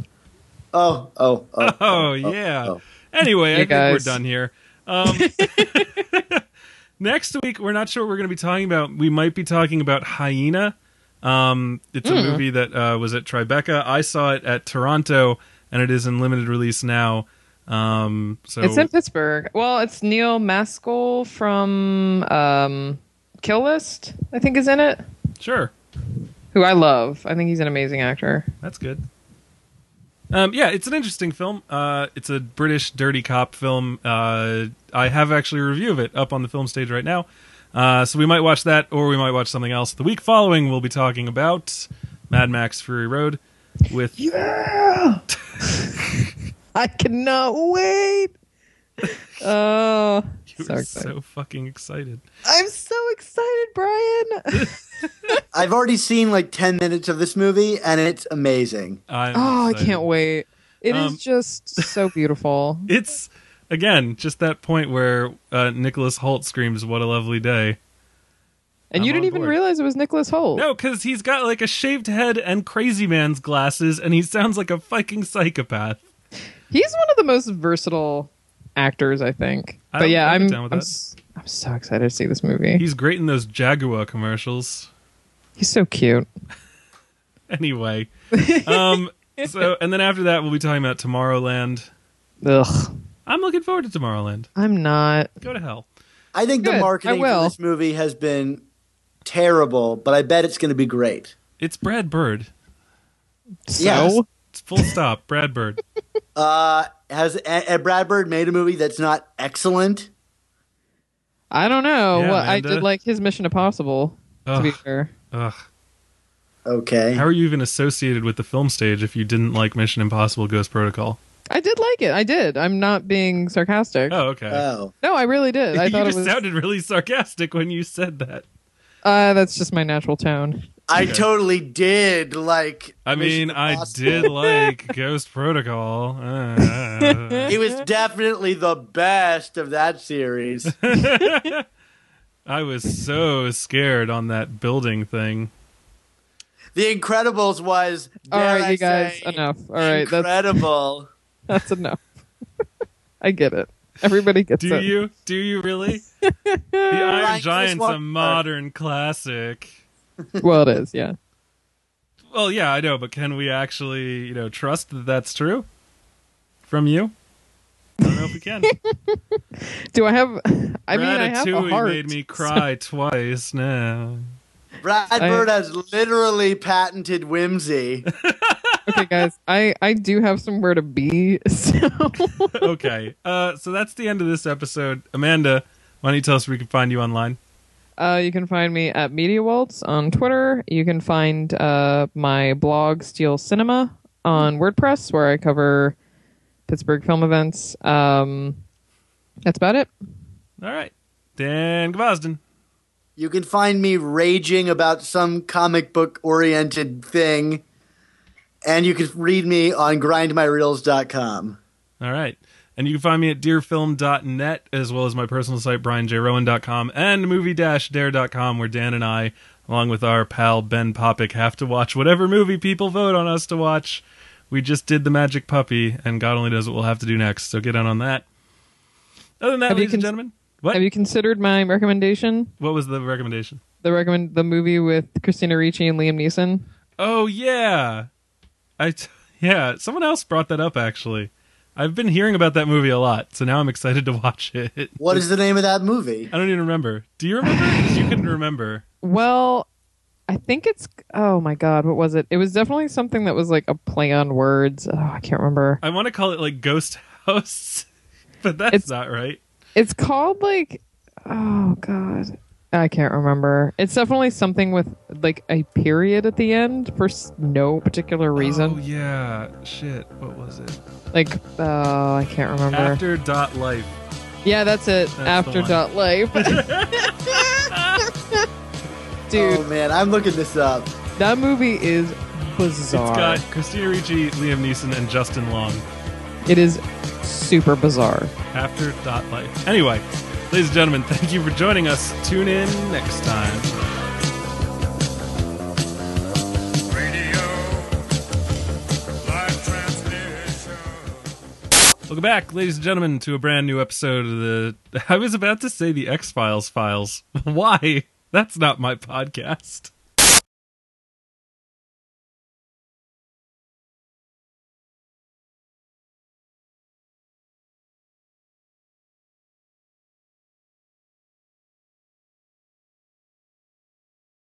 Oh, yeah. Anyway, I think we're guys. done here. Next week, we're not sure what we're going to be talking about. We might be talking about Hyena. It's a movie that was at Tribeca. I saw it at Toronto, and it is in limited release now. So It's in Pittsburgh. Well, it's Neil Maskell from Kill List, I think is in it. Sure. Who I love. I think he's an amazing actor. That's good. Yeah, it's an interesting film. It's a British dirty cop film. I have actually a review of it up on the film stage right now. So we might watch that, or we might watch something else. The week following, we'll be talking about Mad Max Fury Road with... Yeah! I cannot wait! Oh, You so were excited. so fucking excited. I'm so excited, Brian! I've already seen like 10 minutes of this movie, and it's amazing. I excited. can't wait. It is just so beautiful. It's, again, just that point where Nicholas Hoult screams, "What a lovely day." And I'm you didn't on even board. realize it was Nicholas Hoult. No, because he's got like a shaved head and crazy man's glasses, and he sounds like a fucking psychopath. He's one of the most versatile actors, I think. I But would- yeah, I'd be I'm down with that. I'm so excited to see this movie. He's great in those Jaguar commercials. He's so cute. Anyway, So, and then after that, we'll be talking about Tomorrowland. Ugh. I'm looking forward to Tomorrowland. I'm not. Go to hell. I think the Good, marketing I for will. this movie has been terrible, but I bet it's going to be great. It's Brad Bird. So? Yes. It's full stop. Brad Bird. Has Brad Bird made a movie that's not excellent? I don't know. Yeah, Well, I Amanda. did like his Mission Impossible, to be Ugh. fair. Ugh. Okay. How are you even associated with the film stage if you didn't like Mission Impossible Ghost Protocol? I did like it. I did. I'm not being sarcastic. Oh, okay. Oh. No, I really did. I you thought just it was. sounded really sarcastic when you said that. That's just my natural tone. I Okay. totally did like I mean, Mission I Impossible. did like Ghost Protocol. It was definitely the best of that series. I was so scared on that building thing. The Incredibles was, All dare right, I you guys, say, enough. All right, incredible. that's enough. I get it. Everybody gets Do it. you? Do you really? The Iron Like this Giant's a one- modern classic. Well, it is. Yeah. Well, yeah, I know, but can we actually, trust that that's true? From you? I don't know if we can. Do I have? I mean, I have a Ratatouille heart. made me cry twice now. Brad Bird has literally patented whimsy. Okay, guys, I do have somewhere to be. So Okay, so that's the end of this episode. Amanda, why don't you tell us where we can find you online? you can find me at Media Waltz on Twitter. You can find my blog Steel Cinema on WordPress, where I cover Pittsburgh film events. That's about it. All right. Dan Gvozden. You can find me raging about some comic book oriented thing. And you can read me on grindmyreels.com. All right. And you can find me at dearfilm.net, as well as my personal site, brianjrowan.com, and movie-dare.com, where Dan and I, along with our pal Ben Popick, have to watch whatever movie people vote on us to watch. We just did The Magic Puppy, and God only knows what we'll have to do next, so get on that. Other than that, Have you ladies and gentlemen, what? Have you considered my recommendation? What was the recommendation? The movie with Christina Ricci and Liam Neeson. Oh, yeah. Yeah, someone else brought that up, actually. I've been hearing about that movie a lot, so now I'm excited to watch it. What is the name of that movie? I don't even remember. Do you remember? 'Cause you couldn't remember. Well, I think it's. Oh my God, what was it? It was definitely something that was like a play on words. Oh, I can't remember. I want to call it like Ghost House, but that's It's- not right. It's called like. Oh God, I can't remember. It's definitely something with like a period at the end for no particular reason. Oh, yeah. Shit. What was it? Like, I can't remember. After Dot Life. Yeah, that's it. the After one. Dot Life. Dude, Oh man, I'm looking this up. that movie is It's bizarre. got Christina Ricci, Liam Neeson, and Justin Long. It is super bizarre. After Dot Life. Anyway, ladies and gentlemen, thank you for joining us. Tune in next time. Welcome back, ladies and gentlemen, to a brand new episode of the... I was about to say the X-Files files. Why? That's not my podcast.